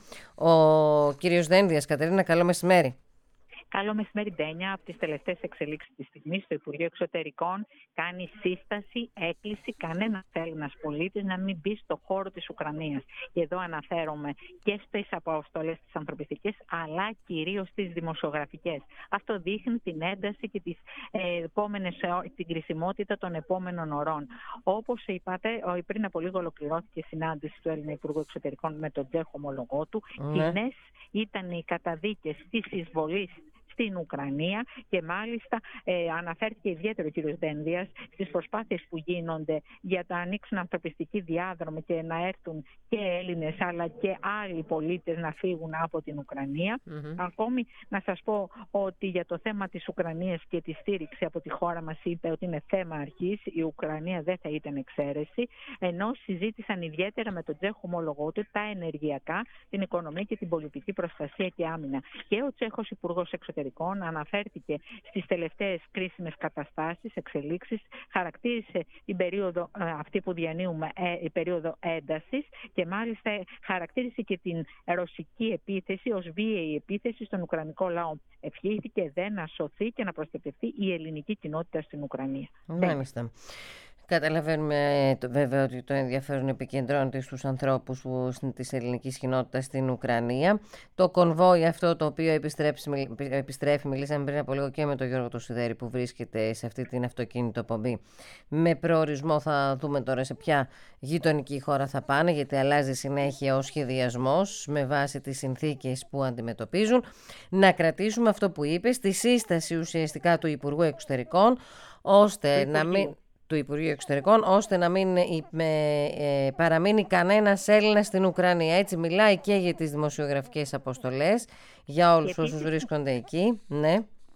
ο κύριος Δένδιας. Κατερίνα, καλό μεσημέρι. Καλό μεσημέρι, Ντένια. Από τις τελευταίες εξελίξεις της στιγμής, το Υπουργείο Εξωτερικών κάνει σύσταση, έκκληση κανένας Έλληνας πολίτης να μην μπει στο χώρο της Ουκρανίας. Και εδώ αναφέρομαι και στις αποστολές της ανθρωπιστικής, αλλά κυρίως στις δημοσιογραφικές. Αυτό δείχνει την ένταση και τις, ε, επόμενες, την κρισιμότητα των επόμενων ωρών. Όπως είπατε, πριν από λίγο ολοκληρώθηκε η συνάντηση του Έλληνα Υπουργού Εξωτερικών με τον Τσέχο ομολογό του. Ναι. Κοινές ήταν οι καταδίκες της εισβολής στην Ουκρανία και μάλιστα ε, αναφέρθηκε ιδιαίτερα ο κ. Δένδιας στις προσπάθειες που γίνονται για να ανοίξουν ανθρωπιστική διάδρομη και να έρθουν και Έλληνες αλλά και άλλοι πολίτες να φύγουν από την Ουκρανία. Mm-hmm. Ακόμη να σας πω ότι για το θέμα της Ουκρανίας και τη στήριξη από τη χώρα μας είπε ότι είναι θέμα αρχής, η Ουκρανία δεν θα ήταν εξαίρεση, ενώ συζήτησαν ιδιαίτερα με τον Τσέχο ομολογό του τα ενεργειακά, την οικονομία και την πολιτική προστασία και άμυνα. Και ο Τσέχος Υπουργός Εξωτερικών αναφέρθηκε στις τελευταίες κρίσιμες καταστάσεις, εξελίξεις, χαρακτήρισε την περίοδο ε, αυτή που διανύουμε, ε, η περίοδο έντασης και μάλιστα χαρακτήρισε και την ρωσική επίθεση ως βίαιη επίθεση στον Ουκρανικό λαό. Ευχήθηκε δε να σωθεί και να προστατευτεί η ελληνική κοινότητα στην Ουκρανία. Μάλιστα. Καταλαβαίνουμε βέβαια ότι το ενδιαφέρον επικεντρώνεται στους ανθρώπους που, της ελληνικής κοινότητας στην Ουκρανία. Το κονβόι αυτό το οποίο επιστρέφει, επιστρέφει, μιλήσαμε πριν από λίγο και με τον Γιώργο Τοσιδέρη που βρίσκεται σε αυτή την αυτοκίνητο πομπή. Με προορισμό θα δούμε τώρα σε ποια γειτονική χώρα θα πάνε, γιατί αλλάζει συνέχεια ο σχεδιασμός με βάση τις συνθήκες που αντιμετωπίζουν. Να κρατήσουμε αυτό που είπε, στη σύσταση ουσιαστικά του Υπουργού Εξωτερικών, ώστε να μην... του Υπουργείου Εξωτερικών, ώστε να μην με, ε, παραμείνει κανένας Έλληνας στην Ουκρανία. Έτσι μιλάει και για τις δημοσιογραφικές αποστολές, για όλους και όσους επίσης βρίσκονται εκεί. Ναι.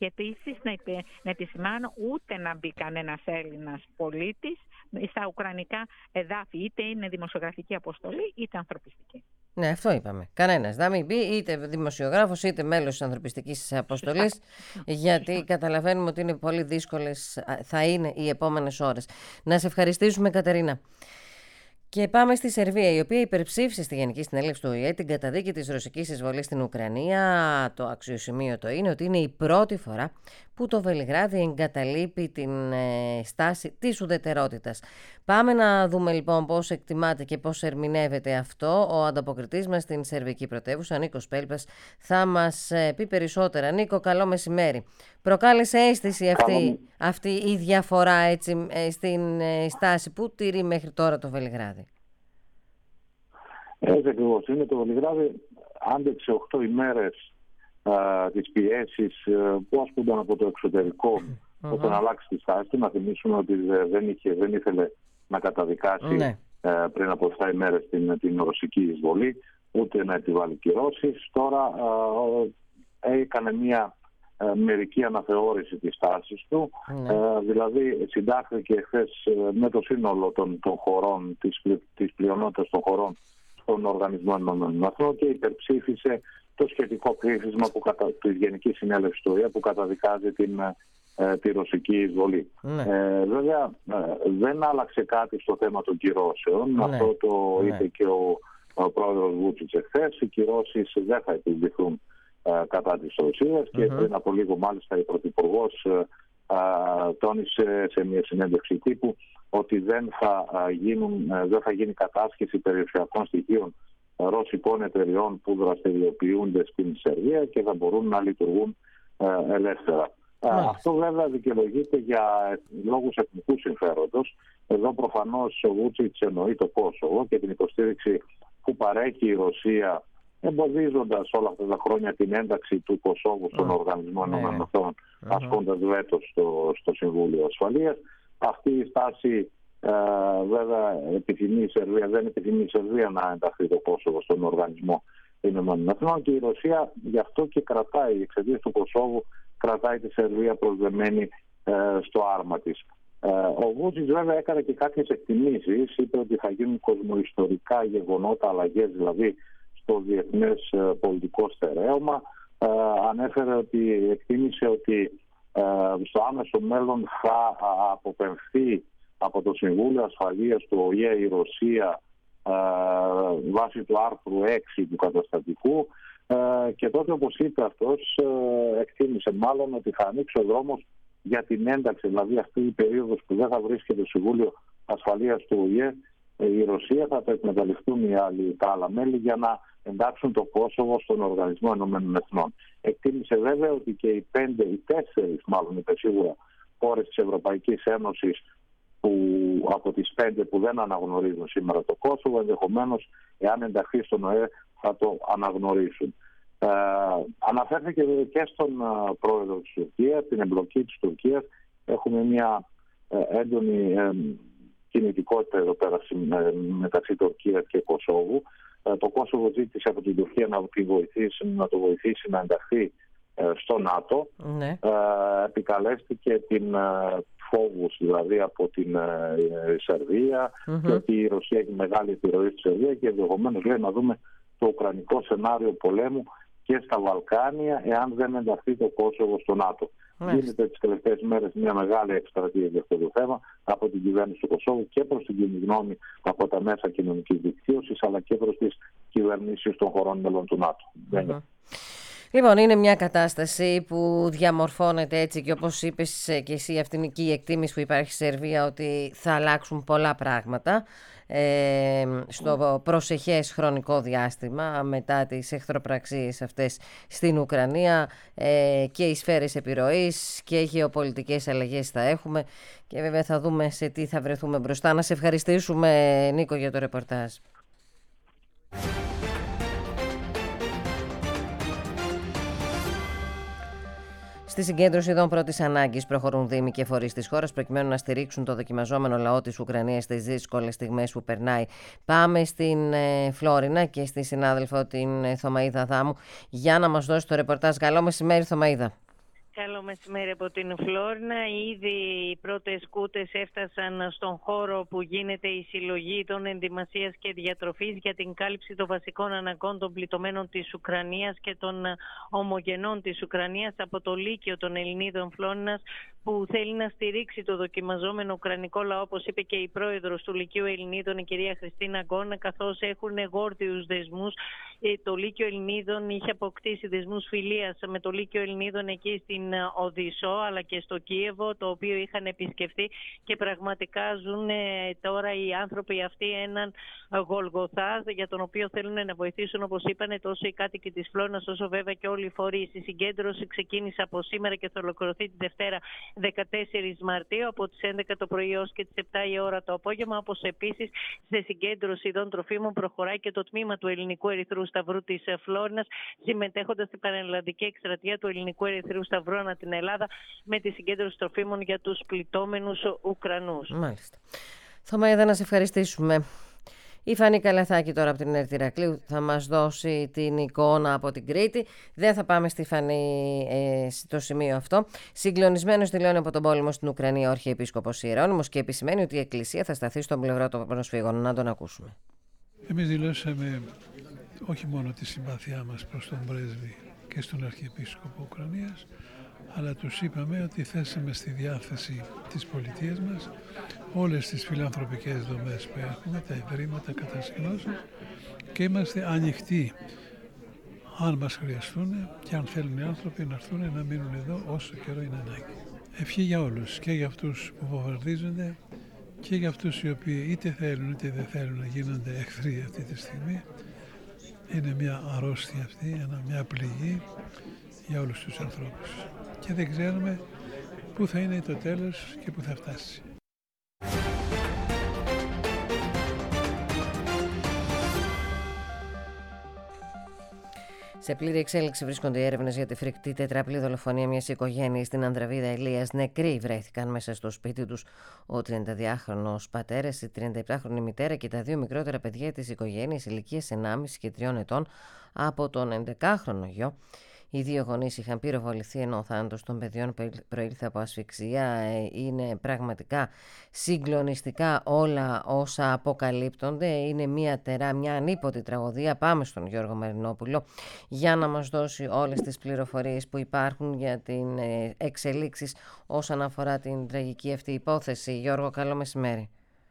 Και επίσης να, να επισημάνω ούτε να μπει κανένας Έλληνας πολίτης στα ουκρανικά εδάφη, είτε είναι δημοσιογραφική αποστολή είτε ανθρωπιστική. Ναι, αυτό είπαμε. Κανένας να μην μπει, είτε δημοσιογράφος είτε μέλος της ανθρωπιστικής αποστολής, γιατί καταλαβαίνουμε ότι είναι πολύ δύσκολες, θα είναι οι επόμενες ώρες. Να σε ευχαριστήσουμε, Κατερίνα. Και πάμε στη Σερβία, η οποία υπερψήφισε στη Γενική Συνέλευση του Ο Η Ε την καταδίκη της ρωσικής εισβολής στην Ουκρανία. Το αξιοσημείωτο είναι ότι είναι η πρώτη φορά που το Βελιγράδι εγκαταλείπει την ε, στάση της ουδετερότητας. Πάμε να δούμε λοιπόν πώς εκτιμάται και πώς ερμηνεύεται αυτό. Ο ανταποκριτής μας στην σερβική πρωτεύουσα, Νίκος Πέλπας, θα μας ε, πει περισσότερα. Νίκο, καλό μεσημέρι. Προκάλεσε αίσθηση αυτή, αυτή η διαφορά έτσι, ε, στην ε, στάση που τηρεί μέχρι τώρα το Βελιγράδι? Έτσι ακριβώς είναι. Το Βελιγράδι άντεξε οκτώ ημέρες α, τις πιέσεις α, που ασκούνταν από το εξωτερικό mm-hmm. όταν αλλάξει τη στάση του. Να θυμίσουμε ότι δεν, είχε, δεν ήθελε να καταδικάσει mm-hmm. α, πριν από επτά ημέρες την, την ρωσική εισβολή, ούτε να επιβάλλει κυρώσεις. Τώρα α, έκανε μια α, μερική αναθεώρηση της στάσης του, mm-hmm. α, δηλαδή συντάχθηκε χθες με το σύνολο των, των χωρών, της, της πλειονότητας των χωρών στον Οργανισμό Ηνωμένων Εθνών και υπερψήφισε το σχετικό ψήφισμα της Γενικής Συνέλευσης του Ο Η Ε που καταδικάζει την, ε, τη ρωσική εισβολή. Ναι. Ε, βέβαια ε, δεν άλλαξε κάτι στο θέμα των κυρώσεων. Ναι. Αυτό το ναι. είπε και ο, ο πρόεδρος Βούτσιτς εχθές. Οι κυρώσεις δεν θα επιβληθούν ε, κατά της Ρωσίας mm-hmm. και πριν από λίγο μάλιστα η Πρωθυπουργός ε, ε, τόνισε σε μια συνέντευξη τύπου ότι δεν θα, γίνουν, δεν θα γίνει κατάσχεση περιουσιακών στοιχείων ρωσικών εταιριών που δραστηριοποιούνται στην Σερβία και θα μπορούν να λειτουργούν ε, ελεύθερα. Mm. Αυτό βέβαια δικαιολογείται για λόγους εθνικού συμφέροντος. Εδώ προφανώς ο Βούτσιτς εννοεί το Κόσοβο και την υποστήριξη που παρέχει η Ρωσία, εμποδίζοντας όλα αυτά τα χρόνια την ένταξη του Κωσόβου στον mm. Οργανισμό Ηνωμένων Εθνών, mm. ασκώντας βέτο στο, στο Συμβούλιο Ασφαλείας. Αυτή η στάση ε, βέβαια επιθυμεί η Σερβία, δεν επιθυμεί η Σερβία να ενταχθεί το Κόσοβο στον Οργανισμό Ηνωμένων Εθνών και η Ρωσία γι' αυτό και κρατάει, εξαιτίας του Κωσόβου, κρατάει τη Σερβία προσδεμένη ε, στο άρμα της. Ε, ο Βούτσιτς βέβαια έκανε και κάποιες εκτιμήσεις, είπε ότι θα γίνουν κοσμοϊστορικά γεγονότα, αλλαγές δηλαδή στο διεθνές ε, πολιτικό στερέωμα. Ε, ανέφερε ότι, εκτίμησε ότι στο άμεσο μέλλον θα αποπεμφθεί από το Συμβούλιο Ασφαλείας του Ο Η Ε η Ρωσία βάσει του άρθρου έξι του καταστατικού και τότε, όπως είπε αυτός, εκτίμησε μάλλον ότι θα ανοίξει ο δρόμος για την ένταξη, δηλαδή αυτή η περίοδος που δεν θα βρίσκεται το Συμβούλιο Ασφαλείας του Ο Η Ε η Ρωσία, θα το εκμεταλλευτούν οι άλλοι, τα άλλα μέλη για να εντάξουν το Κόσοβο στον Οργανισμό Ηνωμένων Εθνών. Εκτίμησε βέβαια ότι και οι πέντε, οι τέσσερις μάλλον είπε σίγουρα χώρες της Ευρωπαϊκής Ένωσης που, από τις πέντε που δεν αναγνωρίζουν σήμερα το Κόσοβο, ενδεχομένως εάν ενταχθεί στον Ο Ε θα το αναγνωρίσουν. Ε, αναφέρθηκε και στον uh, πρόεδρο της Τουρκίας, την εμπλοκή της Τουρκίας. Έχουμε μια ε, έντονη ε, κινητικότητα εδώ πέρα ε, μεταξύ Τουρκίας και Κωσόβου. Το Κόσοβο ζήτησε από την Τουρκία να, τη βοηθήσει, να το βοηθήσει να ενταχθεί ε, στο ΝΑΤΟ. Ναι. Ε, επικαλέστηκε την ε, φόβους δηλαδή από την ε, Σερβία mm-hmm. και ότι η Ρωσία έχει μεγάλη επιρροή στη Σερβία και ενδεχομένως λέει να δούμε το ουκρανικό σενάριο πολέμου και στα Βαλκάνια εάν δεν ενταχθεί το Κόσοβο στο ΝΑΤΟ. Yes. Γίνεται τις τελευταίες μέρες μια μεγάλη εκστρατεία για αυτό το θέμα από την κυβέρνηση του Κωσόβου και προς την κοινή γνώμη από τα μέσα κοινωνικής δικτύωσης αλλά και προς τις κυβερνήσεις των χωρών μελών του ΝΑΤΟ. Mm-hmm. Λοιπόν, είναι μια κατάσταση που διαμορφώνεται έτσι και όπως είπες και εσύ, αυτήν εκεί η εκτίμηση που υπάρχει στη Σερβία ότι θα αλλάξουν πολλά πράγματα ε, στο προσεχές χρονικό διάστημα μετά τις εχθροπραξίες αυτές στην Ουκρανία ε, και οι σφαίρες επιρροής και οι γεωπολιτικές αλλαγές θα έχουμε και βέβαια θα δούμε σε τι θα βρεθούμε μπροστά. Να σε ευχαριστήσουμε, Νίκο, για το ρεπορτάζ. Στη συγκέντρωση ειδών πρώτης ανάγκης προχωρούν δήμοι και φορείς της χώρας προκειμένου να στηρίξουν το δοκιμαζόμενο λαό της Ουκρανίας στις δύσκολες στιγμές που περνάει. Πάμε στην ε, Φλόρινα και στη συνάδελφο την ε, Θωμαΐδα Δάμου για να μας δώσει το ρεπορτάζ. Καλό μεσημέρι, Θωμαΐδα. Καλό μεσημέρι από την Φλόρινα. Ήδη οι πρώτες σκούτες έφτασαν στον χώρο που γίνεται η συλλογή των ενδυμασίας και διατροφής για την κάλυψη των βασικών αναγκών των πληττωμένων της Ουκρανίας και των ομογενών της Ουκρανίας από το Λύκειο των Ελληνίδων Φλόρινας, που θέλει να στηρίξει το δοκιμαζόμενο ουκρανικό λαό, όπως είπε και η πρόεδρος του Λυκείου Ελληνίδων, η κυρία Χριστίνα Γκόνα, καθώς έχουν γόρδιους δεσμούς. Το Λύκειο Ελληνίδων είχε αποκτήσει δεσμούς φιλίας με το Λύκειο Ελληνίδων εκεί στην Οδυσσό αλλά και στο Κίεβο, το οποίο είχαν επισκεφθεί, και πραγματικά ζουν τώρα οι άνθρωποι αυτοί έναν Γολγοθά για τον οποίο θέλουν να βοηθήσουν, όπως είπανε, τόσο οι κάτοικοι της Φλόρινας όσο βέβαια και όλοι οι φορείς. Η συγκέντρωση ξεκίνησε από σήμερα και θα ολοκληρωθεί τη Δευτέρα δεκατέσσερις Μαρτίου από τις έντεκα το πρωί έως και τις επτά η ώρα το απόγευμα, όπως επίσης σε συγκέντρωση ειδών τροφίμων προχωράει και το τμήμα του Ελληνικού Ερυθρού Σταυρού της Φλόρινας, συμμετέχοντας στην πανελλαδική εκστρατεία του Ελληνικού Ερυθρού Σταυρού ανά την Ελλάδα με τη συγκέντρωση τροφίμων για τους πληττόμενους Ουκρανούς. Μάλιστα. Θωμαίδα, να σε ευχαριστήσουμε. Η Φανή Καλαθάκη τώρα από την Ερτ Ηρακλείου θα μας δώσει την εικόνα από την Κρήτη. Δεν θα πάμε στη Φανή ε, στο σημείο αυτό. Συγκλονισμένος δηλώνει από τον πόλεμο στην Ουκρανία ο Αρχιεπίσκοπος Ιερώνυμος και επισημαίνει ότι η Εκκλησία θα σταθεί στον πλευρό των προσφύγων. Να τον ακούσουμε. Εμείς δηλώσαμε όχι μόνο τη συμπάθειά μας προς τον πρέσβη και στον Αρχιεπίσκοπο Ουκρανίας, αλλά τους είπαμε ότι θέσαμε στη διάθεση της πολιτείας μας όλες τις φιλανθρωπικές δομές που έχουμε, τα ιδρύματα κατασκηνώσεως, και είμαστε ανοιχτοί αν μας χρειαστούν και αν θέλουν οι άνθρωποι να έρθουν να μείνουν εδώ όσο καιρό είναι ανάγκη. Ευχή για όλους, και για αυτούς που βομβαρδίζονται και για αυτούς οι οποίοι είτε θέλουν είτε δεν θέλουν να γίνονται εχθροί αυτή τη στιγμή. Είναι μια αρρώστια αυτή, μια πληγή για όλους τους ανθρώπους. Και δεν ξέρουμε πού θα είναι το τέλος και πού θα φτάσει. Σε πλήρη εξέλιξη βρίσκονται οι έρευνες για τη φρικτή τετραπλή δολοφονία μιας οικογένειας στην Ανδραβίδα Ηλίας. Νεκροί βρέθηκαν μέσα στο σπίτι τους ο τριανταδυάχρονος πατέρας, η τριανταεπτάχρονη μητέρα και τα δύο μικρότερα παιδιά της οικογένειας ηλικίας ενάμιση και τριών ετών από τον ενδεκάχρονο γιο. Οι δύο γονείς είχαν πυροβοληθεί ενώ ο θάνατος των παιδιών προήλθε από ασφυξία. Είναι πραγματικά συγκλονιστικά όλα όσα αποκαλύπτονται. Είναι μια τερά, μια ανίποτη τραγωδία. Πάμε στον Γιώργο Μαρινόπουλο για να μας δώσει όλες τις πληροφορίες που υπάρχουν για την εξελίξεις όσον αφορά την τραγική αυτή υπόθεση. Γιώργο, καλό μεσημέρι.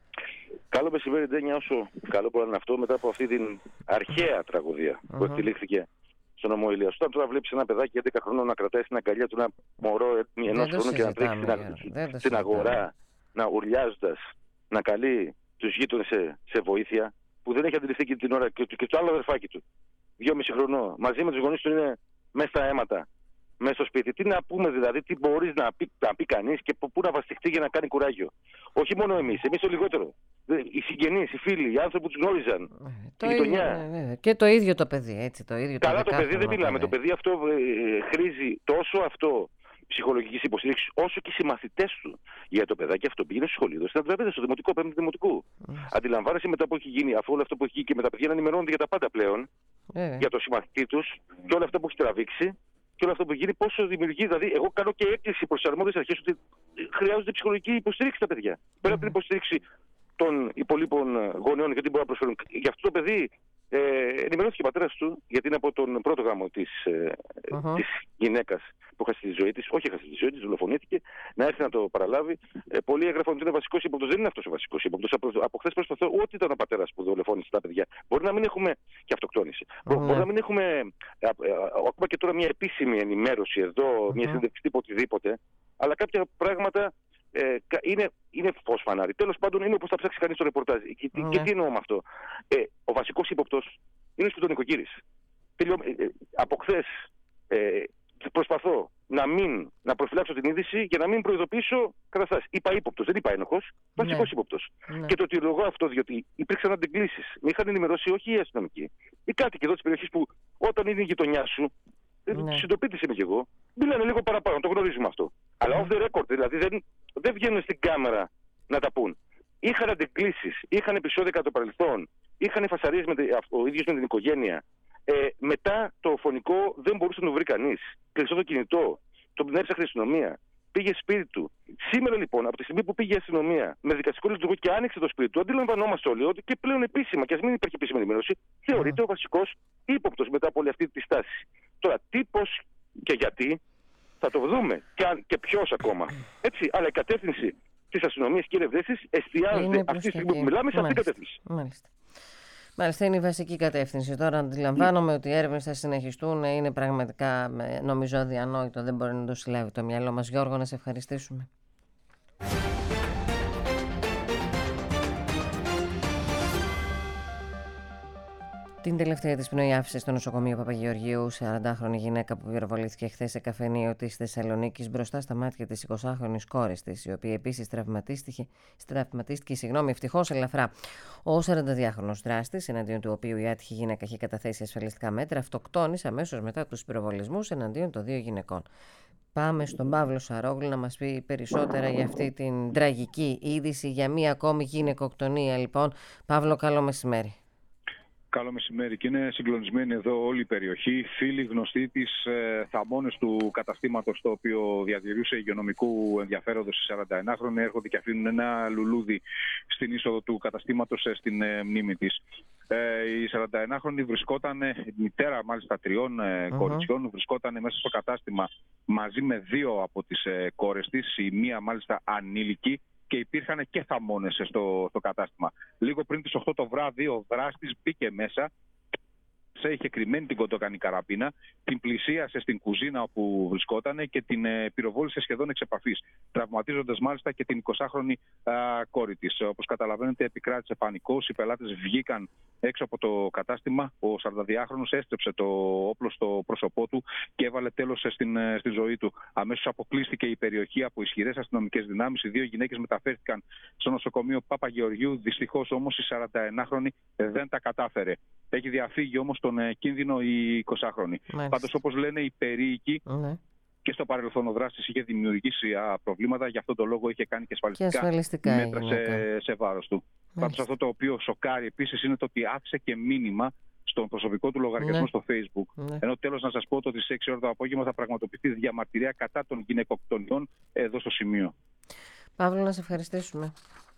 Καλό μεσημέρι, Ντένια, όσο καλό μπορεί να είναι αυτό μετά από αυτή την αρχαία τραγωδία uh-huh. που εκτελήχθηκε στον νομό Ηλίας. Όταν τώρα βλέπεις ένα παιδάκι έντεκα χρονών να κρατάει στην αγκαλιά του ένα μωρό ενός χρόνου και να τρέχει στην, στην αγορά, να ουρλιάζοντας, να καλεί τους γείτονες σε, σε βοήθεια, που δεν έχει αντιληφθεί και την ώρα, και, και το άλλο αδερφάκι του, δυόμιση χρονών, μαζί με τους γονείς του είναι μέσα στα αίματα, μέσα στο σπίτι. Τι να πούμε δηλαδή, τι μπορείς να πει, να πει κανείς και πού να βαστιχτεί για να κάνει κουράγιο. Όχι μόνο εμείς, εμείς το λιγότερο. Οι συγγενείς, οι φίλοι, οι άνθρωποι που τους γνώριζαν. Το η γειτονιά. Ναι, και το ίδιο το παιδί, έτσι. Το ίδιο Καλά, το, το παιδί δεν μιλάμε. Το παιδί αυτό ε, χρήζει τόσο αυτό ψυχολογικής υποστήριξης, όσο και οι συμμαθητές του. Για το παιδάκι αυτό πήγαινε στο σχολείο, στην Ανδραβίδα, στο δημοτικό, πέμπτη δημοτικού. Mm. Αντιλαμβάνεσαι μετά που έχει γίνει, αφού όλο αυτό που έχει γίνει και με τα παιδιά να ενημερώνονται για τα πάντα πλέον, yeah. για το συμμαθητή τους και όλα αυτά που έχει τραβήξει. Και όλο αυτό που γίνει, πόσο δημιουργεί. Δηλαδή, εγώ κάνω και έκκληση προς τις αρμόδιες αρχές ότι χρειάζονται ψυχολογική υποστήριξη τα παιδιά. Mm. Πέρα από την υποστήριξη των υπολείπων γονέων, γιατί μπορεί να προσφέρουν. Γι' αυτό το παιδί ε, ενημερώθηκε ο πατέρας του, γιατί είναι από τον πρώτο γάμο της, ε, uh-huh. της γυναίκας που έχασε τη ζωή της. Όχι, έχασε τη ζωή της, δολοφονήθηκε, να έρθει να το παραλάβει. Ε, πολλοί έγραφαν ότι είναι βασικός ύποπτος. Δεν είναι αυτός ο βασικός ύποπτος. Από, από χθες προσπαθώ, ό,τι ήταν ο πατέρας που δολοφόνησε τα παιδιά. Μπορεί να μην έχουμε και αυτοκτόνηση. Uh-huh. Μπορεί να μην έχουμε α, α, ακόμα και τώρα μια επίσημη ενημέρωση εδώ, uh-huh. μια συνέντευξη τύπου οτιδήποτε. Αλλά κάποια πράγματα. Ε, είναι, είναι φως φανάρι. Τέλος πάντων, είναι όπως θα ψάξει κανείς το ρεπορτάζ. Και, mm. και τι εννοώ με αυτό. Ε, ο βασικός ύποπτος είναι ο σπιτονικοκύρης. Ε, ε, από χθες ε, προσπαθώ να μην να προφυλάξω την είδηση για να μην προειδοποιήσω καταστάσεις. Είπα ύποπτος, δεν είπα ένοχος. Βασικός mm. ύποπτος. Mm. Και το τηρολογώ αυτό διότι υπήρξαν αντιγκλήσεις. Με είχαν ενημερώσει όχι οι αστυνομικοί. Οι κάτοικοι εδώ της περιοχής που όταν είναι η γειτονιά σου. Ναι. Συντοπίτης είμαι κι εγώ. Μιλάνε λίγο παραπάνω, το γνωρίζουμε αυτό. Αλλά off the record, δηλαδή δεν, δεν βγαίνουν στην κάμερα να τα πούν. Είχαν αντικλήσεις, είχαν επεισόδια κατά το παρελθόν, είχαν φασαρίες με, ο ίδιος με την οικογένεια. Ε, μετά το φωνικό δεν μπορούσε να το βρει κανείς. Κλειστό το κινητό. τον έψαχνε η αστυνομία. Πήγε σπίτι του. Σήμερα λοιπόν, από τη στιγμή που πήγε η αστυνομία με δικαστικό λειτουργό και άνοιξε το σπίτι του, αντιλαμβανόμαστε όλοι ότι και πλέον επίσημα, και α μην υπάρχει επίσημη ενημέρωση, θεωρείται ο βασικός ύποπτος μετά από όλη αυτή τη στάση. Τώρα, τι, πώς και γιατί θα το δούμε. Και, και ποιος ακόμα. Έτσι, αλλά η κατεύθυνση της αστυνομίας, κύριε Βρέσης, εστιάζεται αυτή τη στιγμή που μιλάμε σε αυτή την κατεύθυνση. Μάλιστα. Μάλιστα, είναι η βασική κατεύθυνση. Τώρα αντιλαμβάνομαι mm. ότι οι έρευνες θα συνεχιστούν. Είναι πραγματικά, νομίζω, αδιανόητο. Δεν μπορεί να το συλλάβει το μυαλό μας. Γιώργο, να σε ευχαριστήσουμε. Την τελευταία της πνοή άφησε στο νοσοκομείο Παπαγεωργίου σαραντάχρονη γυναίκα που πυροβολήθηκε χθες σε καφενείο της Θεσσαλονίκης μπροστά στα μάτια της εικοσάχρονης κόρης της, η οποία επίσης τραυματίστηκε, τραυματίστηκε συγγνώμη, ευτυχώς ελαφρά. Ο σαρανταδυάχρονος δράστης, εναντίον του οποίου η άτυχη γυναίκα είχε καταθέσει ασφαλιστικά μέτρα, αυτοκτόνησε αμέσως μετά τους πυροβολισμούς εναντίον των δύο γυναικών. Πάμε στον Παύλο Σαρόγλου να μας πει περισσότερα για αυτή την τραγική είδηση για μία ακόμη γυναικοκτονία. Λοιπόν, Παύλο, καλό μεσημέρι. Καλό μεσημέρι, και είναι συγκλονισμένη εδώ όλη η περιοχή. Φίλοι γνωστοί της, ε, θαμώνες του καταστήματος το οποίο διατηρούσε υγειονομικού ενδιαφέροντος η σαρανταενάχρονη έρχονται και αφήνουν ένα λουλούδι στην είσοδο του καταστήματος ε, στην ε, μνήμη της. Ε, η σαρανταενάχρονη βρισκόταν, ε, μητέρα μάλιστα τριών ε, uh-huh. κοριτσιών, βρισκόταν μέσα στο κατάστημα μαζί με δύο από τις ε, κόρες της, η μία μάλιστα ανήλικη, και υπήρχαν και θαμώνες στο, στο κατάστημα. Λίγο πριν τις οκτώ το βράδυ ο δράστης μπήκε μέσα, είχε κρυμμένη την κοντοκανή καραμπίνα, την πλησίασε στην κουζίνα όπου βρισκόταν και την ε, πυροβόλησε σχεδόν εξ επαφής, τραυματίζοντας μάλιστα και την εικοσάχρονη α, κόρη της. Όπως καταλαβαίνετε, επικράτησε πανικός, οι πελάτες βγήκαν έξω από το κατάστημα, ο σαρανταδυάχρονος έστρεψε το όπλο στο πρόσωπό του και έβαλε τέλος στην, στη ζωή του. Αμέσως αποκλείστηκε η περιοχή από ισχυρές αστυνομικές δυνάμεις. Οι δύο γυναίκες μεταφέρθηκαν στο νοσοκομείο Παπαγεωργίου. Δυστυχώς όμως η σαρανταενάχρονη δεν τα κατάφερε. Έχει διαφύγει όμως τον κίνδυνο η εικοσάχρονη. Πάντως, όπως λένε οι περίοικοι, ναι. και στο παρελθόν ο δράστης είχε δημιουργήσει α, προβλήματα, γι' αυτόν τον λόγο είχε κάνει και ασφαλιστικά, και ασφαλιστικά μέτρα σε, σε βάρος του. Πάντως, αυτό το οποίο σοκάρει επίσης είναι το ότι άφησε και μήνυμα στον προσωπικό του λογαριασμό ναι. στο Facebook. Ναι. Ενώ τέλος να σας πω ότι στις έξι ώρα το απόγευμα θα πραγματοποιηθεί διαμαρτυρία κατά των γυναικοκτονιών εδώ στο σημείο. Παύλο, να σε ευχαριστήσουμε.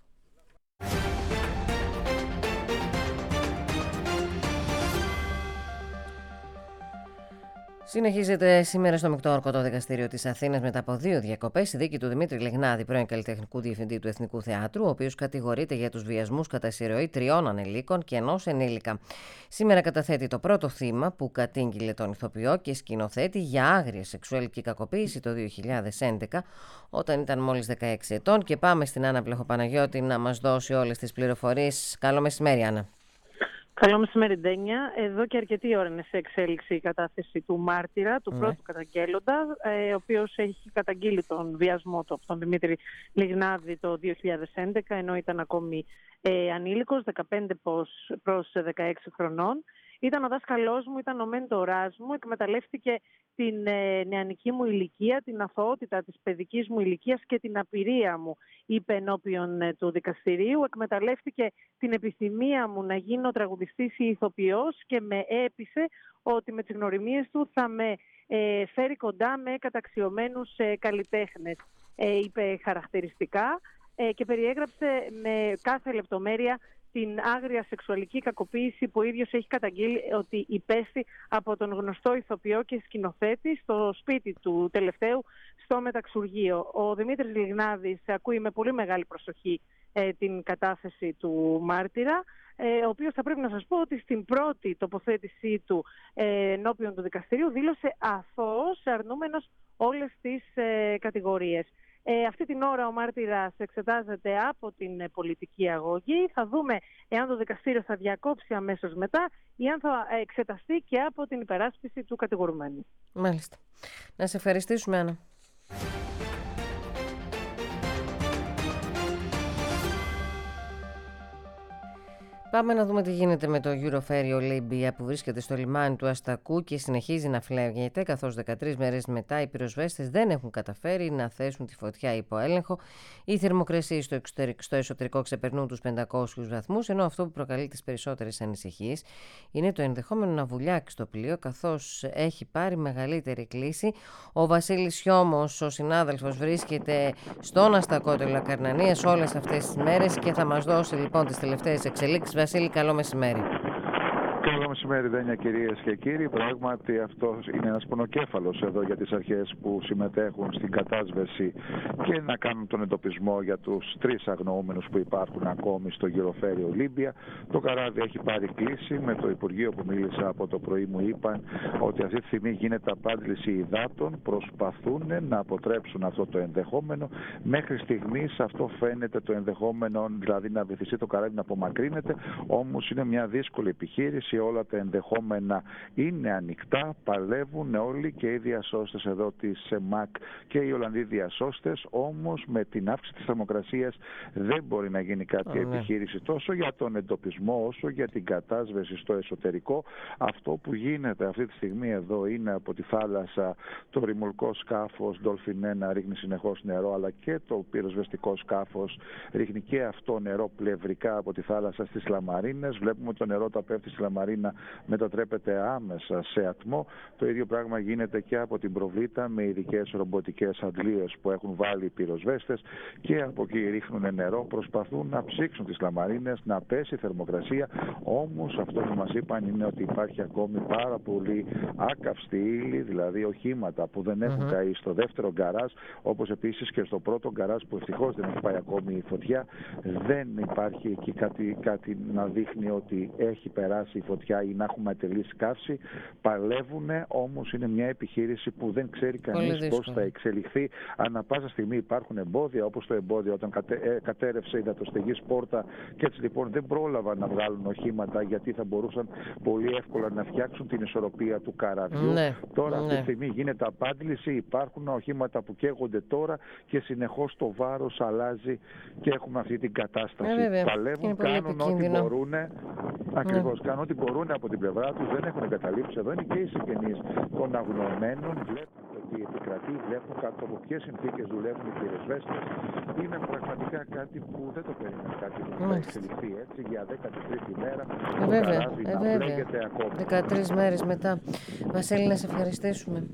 Συνεχίζεται σήμερα στο Μεικτό Ορκωτό Δικαστήριο της Αθήνας μετά από δύο διακοπές η δίκη του Δημήτρη Λιγνάδη, πρώην καλλιτεχνικού διευθυντή του Εθνικού Θεάτρου, ο οποίος κατηγορείται για τους βιασμούς κατά συρροή τριών ανηλίκων και ενός ενήλικα. Σήμερα καταθέτει το πρώτο θύμα που κατήγγειλε τον ηθοποιό και σκηνοθέτη για άγρια σεξουαλική κακοποίηση το δύο χιλιάδες έντεκα, όταν ήταν μόλις δεκαέξι ετών. Και πάμε στην Άννα Πλεχοπαναγιώτη να μας δώσει όλες τις πληροφορίες. Καλό μεσημέρι, Άννα. Καλό μεσημέρι, Ντένια. Εδώ και αρκετή ώρα είναι σε εξέλιξη η κατάθεση του μάρτυρα, του ναι. πρώτου καταγγέλλοντα, ο οποίος έχει καταγγείλει τον βιασμό του από τον Δημήτρη Λιγνάδη το δύο χιλιάδες έντεκα, ενώ ήταν ακόμη ε, ανήλικος, δεκαπέντε προς δεκαέξι χρονών. Ήταν ο δάσκαλός μου, ήταν ο μέντοράς μου, εκμεταλλεύτηκε την ε, νεανική μου ηλικία, την αθωότητα της παιδικής μου ηλικίας και την απειρία μου, είπε ενώπιον ε, του δικαστηρίου. Εκμεταλλεύτηκε την επιθυμία μου να γίνω τραγουδιστής ή ηθοποιός και με έπεισε ότι με τις γνωριμίες του θα με ε, φέρει κοντά με καταξιωμένους ε, καλλιτέχνες, ε, είπε χαρακτηριστικά ε, και περιέγραψε με κάθε λεπτομέρεια την άγρια σεξουαλική κακοποίηση που ο ίδιος έχει καταγγείλει ότι υπέστη από τον γνωστό ηθοποιό και σκηνοθέτη στο σπίτι του τελευταίου στο Μεταξουργείο. Ο Δημήτρης Λιγνάδης ακούει με πολύ μεγάλη προσοχή ε, την κατάθεση του μάρτυρα, ε, ο οποίος θα πρέπει να σας πω ότι στην πρώτη τοποθέτησή του ε, ενώπιον του δικαστηρίου δήλωσε αθώος, αρνούμενος όλες τις ε, κατηγορίες. Ε, αυτή την ώρα ο μάρτυρας εξετάζεται από την ε, πολιτική αγωγή. Θα δούμε εάν το δικαστήριο θα διακόψει αμέσως μετά ή αν θα εξεταστεί και από την υπεράσπιση του κατηγορουμένου. Μάλιστα. Να σε ευχαριστήσουμε, Άννα. Πάμε να δούμε τι γίνεται με το Euroferry Olympia που βρίσκεται στο λιμάνι του Αστακού και συνεχίζει να φλέγεται, καθώς δεκατρείς μέρες μετά οι πυροσβέστες δεν έχουν καταφέρει να θέσουν τη φωτιά υπό έλεγχο. Οι θερμοκρασίες στο, στο εσωτερικό ξεπερνούν τους πεντακόσιους βαθμούς, ενώ αυτό που προκαλεί τις περισσότερες ανησυχίες είναι το ενδεχόμενο να βουλιάξει το πλοίο, καθώς έχει πάρει μεγαλύτερη κλίση. Ο Βασίλης Σιώμος, ο συνάδελφος, βρίσκεται στον Αστακό του Λακαρνανίας όλες αυτές τις μέρες και θα μας δώσει λοιπόν τις τελευταίες εξελίξεις. Βασίλη, καλό μεσημέρι. Καλό μεσημέρι, Δένια, κυρίες και κύριοι. Πράγματι, αυτό είναι ένας πονοκέφαλος εδώ για τις αρχές που συμμετέχουν στην κατάσβεση και να κάνουν τον εντοπισμό για τους τρεις αγνοούμενους που υπάρχουν ακόμη στο Euroferry Olympia. Το καράβι έχει πάρει κλίση. Με το Υπουργείο που μίλησα από το πρωί μου είπαν ότι αυτή τη στιγμή γίνεται απάντηση υδάτων. Προσπαθούν να αποτρέψουν αυτό το ενδεχόμενο. Μέχρι στιγμής αυτό φαίνεται το ενδεχόμενο, δηλαδή να βυθιστεί το καράβι, να απομακρύνεται. Όμως είναι μια δύσκολη επιχείρηση. Όλα τα ενδεχόμενα είναι ανοιχτά, παλεύουν όλοι και οι διασώστες εδώ της ΕΜΑΚ και οι Ολλανδοί διασώστες, όμως με την αύξηση της θερμοκρασίας δεν μπορεί να γίνει κάποια oh, επιχείρηση ναι. τόσο για τον εντοπισμό όσο για την κατάσβεση στο εσωτερικό. Αυτό που γίνεται αυτή τη στιγμή εδώ είναι από τη θάλασσα το ρημουλκό σκάφος Dolphin ένα ρίχνει συνεχώς νερό, αλλά και το πυροσβεστικό σκάφος ρίχνει και αυτό νερό πλευρικά από τη θάλασσα στις λαμαρίνες. Βλέπουμε το νερό τα πέφτει στη λαμαρίνα, μετατρέπεται άμεσα σε ατμό. Το ίδιο πράγμα γίνεται και από την Προβλήτα με ειδικές ρομποτικές αντλίες που έχουν βάλει οι πυροσβέστες και από εκεί ρίχνουν νερό, προσπαθούν να ψήξουν τις λαμαρίνες, να πέσει η θερμοκρασία. Όμως αυτό που μας είπαν είναι ότι υπάρχει ακόμη πάρα πολύ άκαυστη ύλη, δηλαδή οχήματα που δεν έχουν mm-hmm. καεί στο δεύτερο γκαράζ, όπως επίσης και στο πρώτο γκαράζ που ευτυχώς δεν έχει πάει ακόμη η φωτιά. Δεν υπάρχει εκεί κάτι, κάτι να δείχνει ότι έχει περάσει η φωτιά ή να έχουμε ατελείς καύση. Παλεύουν, όμως είναι μια επιχείρηση που δεν ξέρει κανείς πώς θα εξελιχθεί. Ανά πάσα στιγμή υπάρχουν εμπόδια, όπως το εμπόδιο όταν κατε, ε, κατέρευσε η υδατοστεγής πόρτα και έτσι λοιπόν δεν πρόλαβαν να βγάλουν οχήματα γιατί θα μπορούσαν πολύ εύκολα να φτιάξουν την ισορροπία του καραβιού. Ναι, τώρα ναι. αυτή τη στιγμή γίνεται απάντηση, υπάρχουν οχήματα που καίγονται τώρα και συνεχώς το βάρος αλλάζει και έχουμε αυτή την κατάσταση. Ε, Παλεύουν, κάνουν ό,τι μπορούν. Ακριβώς, κάνουν ό,τι μπορούν από την πλευρά τους, δεν έχουν εγκαταλείψει. Εδώ είναι και οι συγγενείς των αγνοωμένων. Βλέπουν ότι επικρατεί, βλέπουν κάτω από ποιες συνθήκες δουλεύουν οι πυροσβέστες. Είναι πραγματικά κάτι που δεν το περίμενε κάτι που θα εξελιχθεί έτσι για δέκατη τρίτη μέρα. Ε, βέβαια, ε, βέβαια. δεκατρείς μέρες μετά. Βασίλη, να σε ευχαριστήσουμε.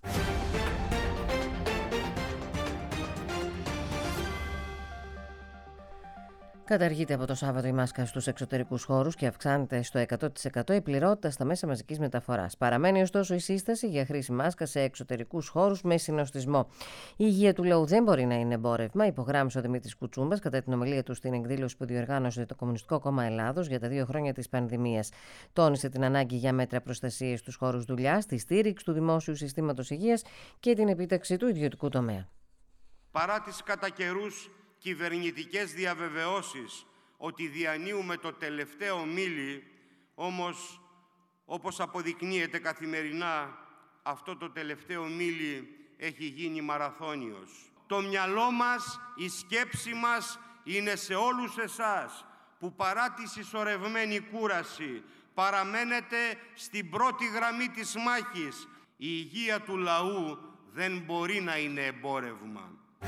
Καταργείται από το Σάββατο η μάσκα στους εξωτερικούς χώρους και αυξάνεται στο εκατό τοις εκατό η πληρότητα στα μέσα μαζικής μεταφοράς. Παραμένει ωστόσο η σύσταση για χρήση μάσκα σε εξωτερικούς χώρους με συνοστισμό. Η υγεία του λαού δεν μπορεί να είναι εμπόρευμα, υπογράμμισε ο Δημήτρης Κουτσούμπας κατά την ομιλία του στην εκδήλωση που διοργάνωσε το Κομμουνιστικό Κόμμα Ελλάδος για τα δύο χρόνια της πανδημίας. Τόνισε την ανάγκη για μέτρα προστασίας στους χώρους δουλειάς, τη στήριξη του δημόσιου συστήματος υγείας και την επίταξη του ιδιωτικού τομέα. Παρά τις κατά καιρούς κυβερνητικές διαβεβαιώσεις ότι διανύουμε το τελευταίο μίλι, όμως όπως αποδεικνύεται καθημερινά αυτό το τελευταίο μίλι έχει γίνει μαραθώνιος. Το μυαλό μας, η σκέψη μας είναι σε όλους εσάς που παρά τη συσσωρευμένη κούραση παραμένετε στην πρώτη γραμμή της μάχης. Η υγεία του λαού δεν μπορεί να είναι εμπόρευμα.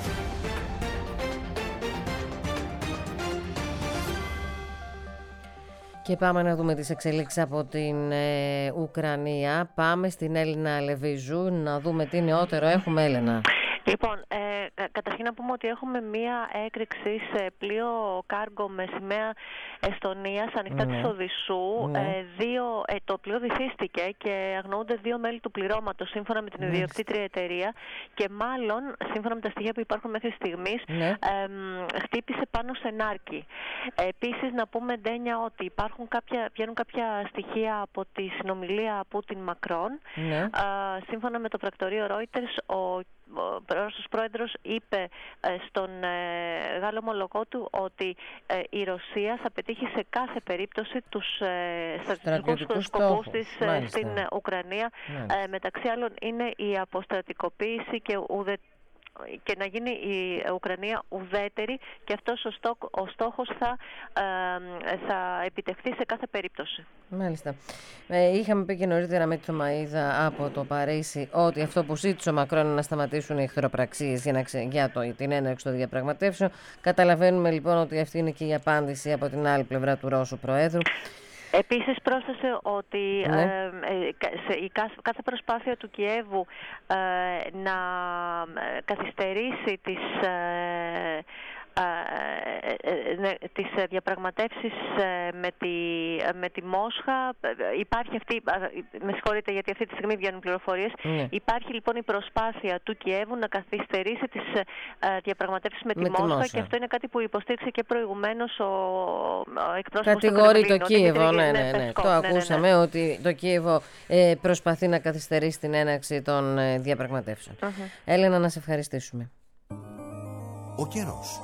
Και πάμε να δούμε τις εξελίξεις από την ε, Ουκρανία. Πάμε στην Έλληνα Λεβίζου να δούμε τι νεότερο έχουμε, Έλενα. Λοιπόν, ε, καταρχήν να πούμε ότι έχουμε μία έκρηξη σε πλοίο κάργο με σημαία Εστονίας ανοιχτά ναι. της Οδυσσού. Ναι. Ε, δύο, ε, το πλοίο βυθίστηκε και αγνοούνται δύο μέλη του πληρώματος σύμφωνα με την ναι. ιδιοκτήτρια εταιρεία και μάλλον σύμφωνα με τα στοιχεία που υπάρχουν μέχρι στιγμής ναι. ε, χτύπησε πάνω σε νάρκη. Ε, επίσης να πούμε, Ντένια, ότι υπάρχουν κάποια, βγαίνουν κάποια στοιχεία από τη συνομιλία Πούτιν-Μακρόν. Ναι. Ε, σύμφωνα με το πρακτορείο Reuters, ο ο Ρώσος πρόεδρος είπε στον Γάλλο ομολογό του ότι η Ρωσία θα πετύχει σε κάθε περίπτωση τους στρατιωτικούς σκοπούς της στην Ουκρανία. Μάλιστα. Μεταξύ άλλων είναι η αποστρατικοποίηση και ουδε και να γίνει η Ουκρανία ουδέτερη, και αυτός ο, στόχ, ο στόχος θα, ε, θα επιτευχθεί σε κάθε περίπτωση. Μάλιστα. Ε, είχαμε πει και νωρίτερα με τη Μαΐδα από το Παρίσι ότι αυτό που ζήτησε ο Μακρόν είναι να σταματήσουν οι εχθροπραξίες για, να ξε... για το... την έναρξη των διαπραγματεύσεων. Καταλαβαίνουμε λοιπόν ότι αυτή είναι και η απάντηση από την άλλη πλευρά του Ρώσου Προέδρου. Επίσης πρόσθεσε ότι ναι. ε, σε, η κάθε, κάθε προσπάθεια του Κιέβου ε, να καθυστερήσει τις, ε, ε, τις διαπραγματεύσεις με τη, με τη Μόσχα. Υπάρχει αυτή, με συγχωρείτε γιατί αυτή τη στιγμή βγαίνουν πληροφορίες, ναι. Υπάρχει λοιπόν η προσπάθεια του Κιέβου να καθυστερήσει τις διαπραγματεύσεις με, με τη, Μόσχα, τη Μόσχα, και αυτό είναι κάτι που υποστήριξε και προηγουμένως ο, ο εκπρόσωπος του Κρεμλίνου. Κατηγορεί το Κίεβο, ναι, ναι, ναι, ναι. Το ναι, ακούσαμε ναι, ναι. ότι το Κίεβο ε, προσπαθεί να καθυστερήσει την έναρξη των ε, διαπραγματεύσεων. Uh-huh. Έλενα, να σε ευχαριστήσουμε. Ο καιρός.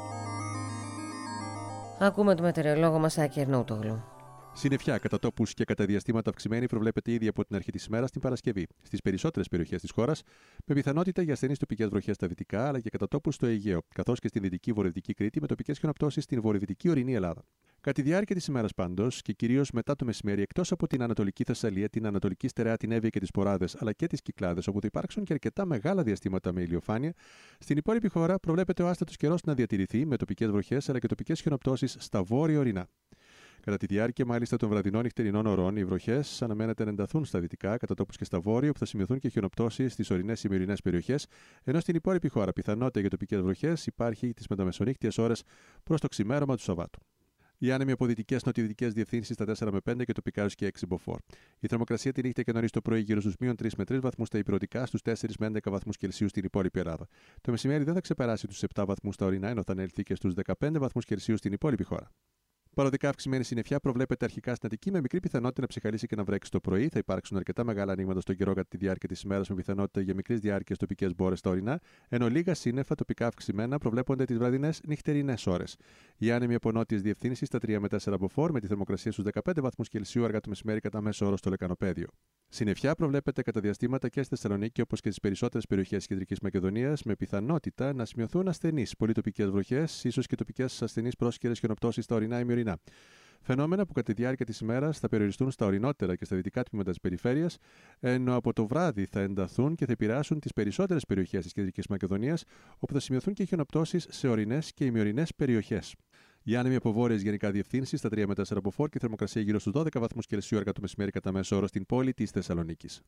Ακούμε το μετεωρολόγο μας Άκη Ερνούτογλου. Συννεφιά κατά τόπους και κατά διαστήματα αυξημένη προβλέπεται ήδη από την αρχή της ημέρας την Παρασκευή στις περισσότερες περιοχές της χώρας, με πιθανότητα για ασθενείς τοπικές βροχές στα δυτικά αλλά και κατά τόπους στο Αιγαίο, καθώς και στην δυτική βορειοδυτική Κρήτη με τοπικές χιονοπτώσεις στην βορειοδυτική ορεινή Ελλάδα. Κατά τη διάρκεια της ημέρας πάντως και κυρίως μετά το μεσημέρι, εκτός από την Ανατολική Θεσσαλία, την Ανατολική Στερεά, την Εύβοια και τις Ποράδες αλλά και τις Κυκλάδες, όπου θα υπάρξουν και αρκετά μεγάλα διαστήματα με ηλιοφάνεια, στην υπόλοιπη χώρα προβλέπεται ο άστατος καιρός να διατηρηθεί με τοπικές βροχές αλλά και τοπικές χιονοπτώσεις στα βόρεια ορεινά. Κατά τη διάρκεια μάλιστα των βραδινών νυχτερινών ωρών, οι βροχές αναμένεται να ενταθούν στα δυτικά, κατά τόπους και στα βόρεια, όπου θα σημειωθούν και χιονοπτώσεις στις ορεινές ή μειωρινές περιοχές, ενώ στην υπόλοιπη χώρα πιθανότητα για τοπικές βροχές υπάρχει τις μεταμεσονύχτιες ώρες προς το ξημέρωμα του Σαββάτου. Οι άνεμοι από δυτικές νοτιοδυτικές διευθύνσεις στα τέσσερα με πέντε και τοπικά έως και έξι μποφόρ. Η θερμοκρασία τη νύχτα και νωρίς το πρωί γύρω στους μείον τρεις με τρεις βαθμούς στα ηπειρωτικά, στους τέσσερα με έντεκα βαθμούς Κελσίου στην υπόλοιπη Ελλάδα. Το μεσημέρι δεν θα ξεπεράσει τους επτά βαθμούς στα ορεινά, ενώ θα ανέλθει και στους δεκαπέντε βαθμούς Κελσίου στην υπόλοιπη χώρα. Παροδικά αυξημένη συννεφιά προβλέπεται αρχικά στην Αττική με μικρή πιθανότητα να ψυχαλίσει και να βρέξει το πρωί. Θα υπάρξουν αρκετά μεγάλα ανοίγματα στον καιρό κατά τη διάρκεια της ημέρας με πιθανότητα για μικρής διάρκειας τοπικές μπόρες στα ορεινά, ενώ λίγα σύννεφα τοπικά αυξημένα προβλέπονται τις βραδινές νυχτερινές ώρες. Οι άνεμοι από νότιες διευθύνσεις στα τρία με τέσσερα μποφόρ με τη θερμοκρασία στους δεκαπέντε βαθμούς Κελσίου αργά το μεσημέρι κατά μέσο όρο στο Λεκανοπέδιο. Συννεφιά προβλέπεται κατά διαστήματα και στη Θεσσαλονίκη όπως και στις περισσότερες περιοχές της Κεντρικής Μακεδονίας, με πιθανότητα να σημειωθούν ασθενείς πολυτοπικές βροχές, ίσως και τοπικές ασθενείς πρόσκαιρες χιονοπτώσεις στα ορεινά ή μειωρινά. Φαινόμενα που κατά τη διάρκεια της ημέρας θα περιοριστούν στα ορεινότερα και στα δυτικά τμήματα της περιφέρειας, ενώ από το βράδυ θα ενταθούν και θα επηρεάσουν τις περισσότερες περιοχές της Κεντρικής Μακεδονίας, όπου θα σημειωθούν και χιονοπτώσεις σε ορεινές και ημιορεινές περιοχές. Οι άνεμοι από βόρειες γενικά διευθύνσεις στα τρία με τέσσερα μποφόρ και η θερμοκρασία γύρω στους δώδεκα βαθμούς Κελσίου αργά το μεσημέρι κατά μέσο όρο στην πόλη της Θεσσαλονίκης.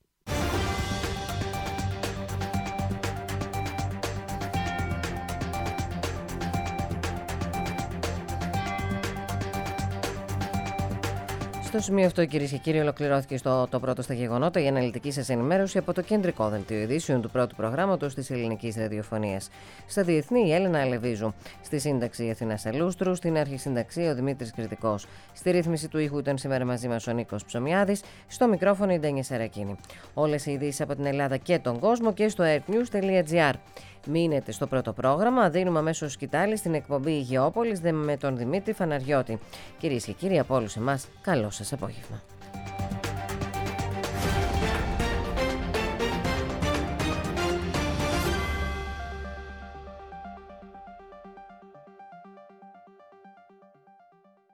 Στο σημείο αυτό, κυρίες και κύριοι, ολοκληρώθηκε στο το πρώτο στα γεγονότα η αναλυτική σας ενημέρωση από το κεντρικό δελτίο ειδήσεων του πρώτου προγράμματος της ελληνικής ραδιοφωνίας. Στα διεθνή, η Έλενα Αλεβίζου. Στη σύνταξη η Αθηνά Σαλούστρου. Στην αρχισυνταξία ο Δημήτρης Κρητικός. Στη ρύθμιση του ήχου ήταν σήμερα μαζί μας ο Νίκος Ψωμιάδης. Στο μικρόφωνο η Ντένια Σαρακίνη. Όλες οι ειδήσεις από την Ελλάδα και τον κόσμο και στο airnews τελεία gr. Μείνετε στο πρώτο πρόγραμμα. Δίνουμε αμέσως σκητάλη στην εκπομπή Υγειόπολης με τον Δημήτρη Φαναριώτη. Κυρίες και κύριοι, από όλους εμάς, καλό σας απόγευμα.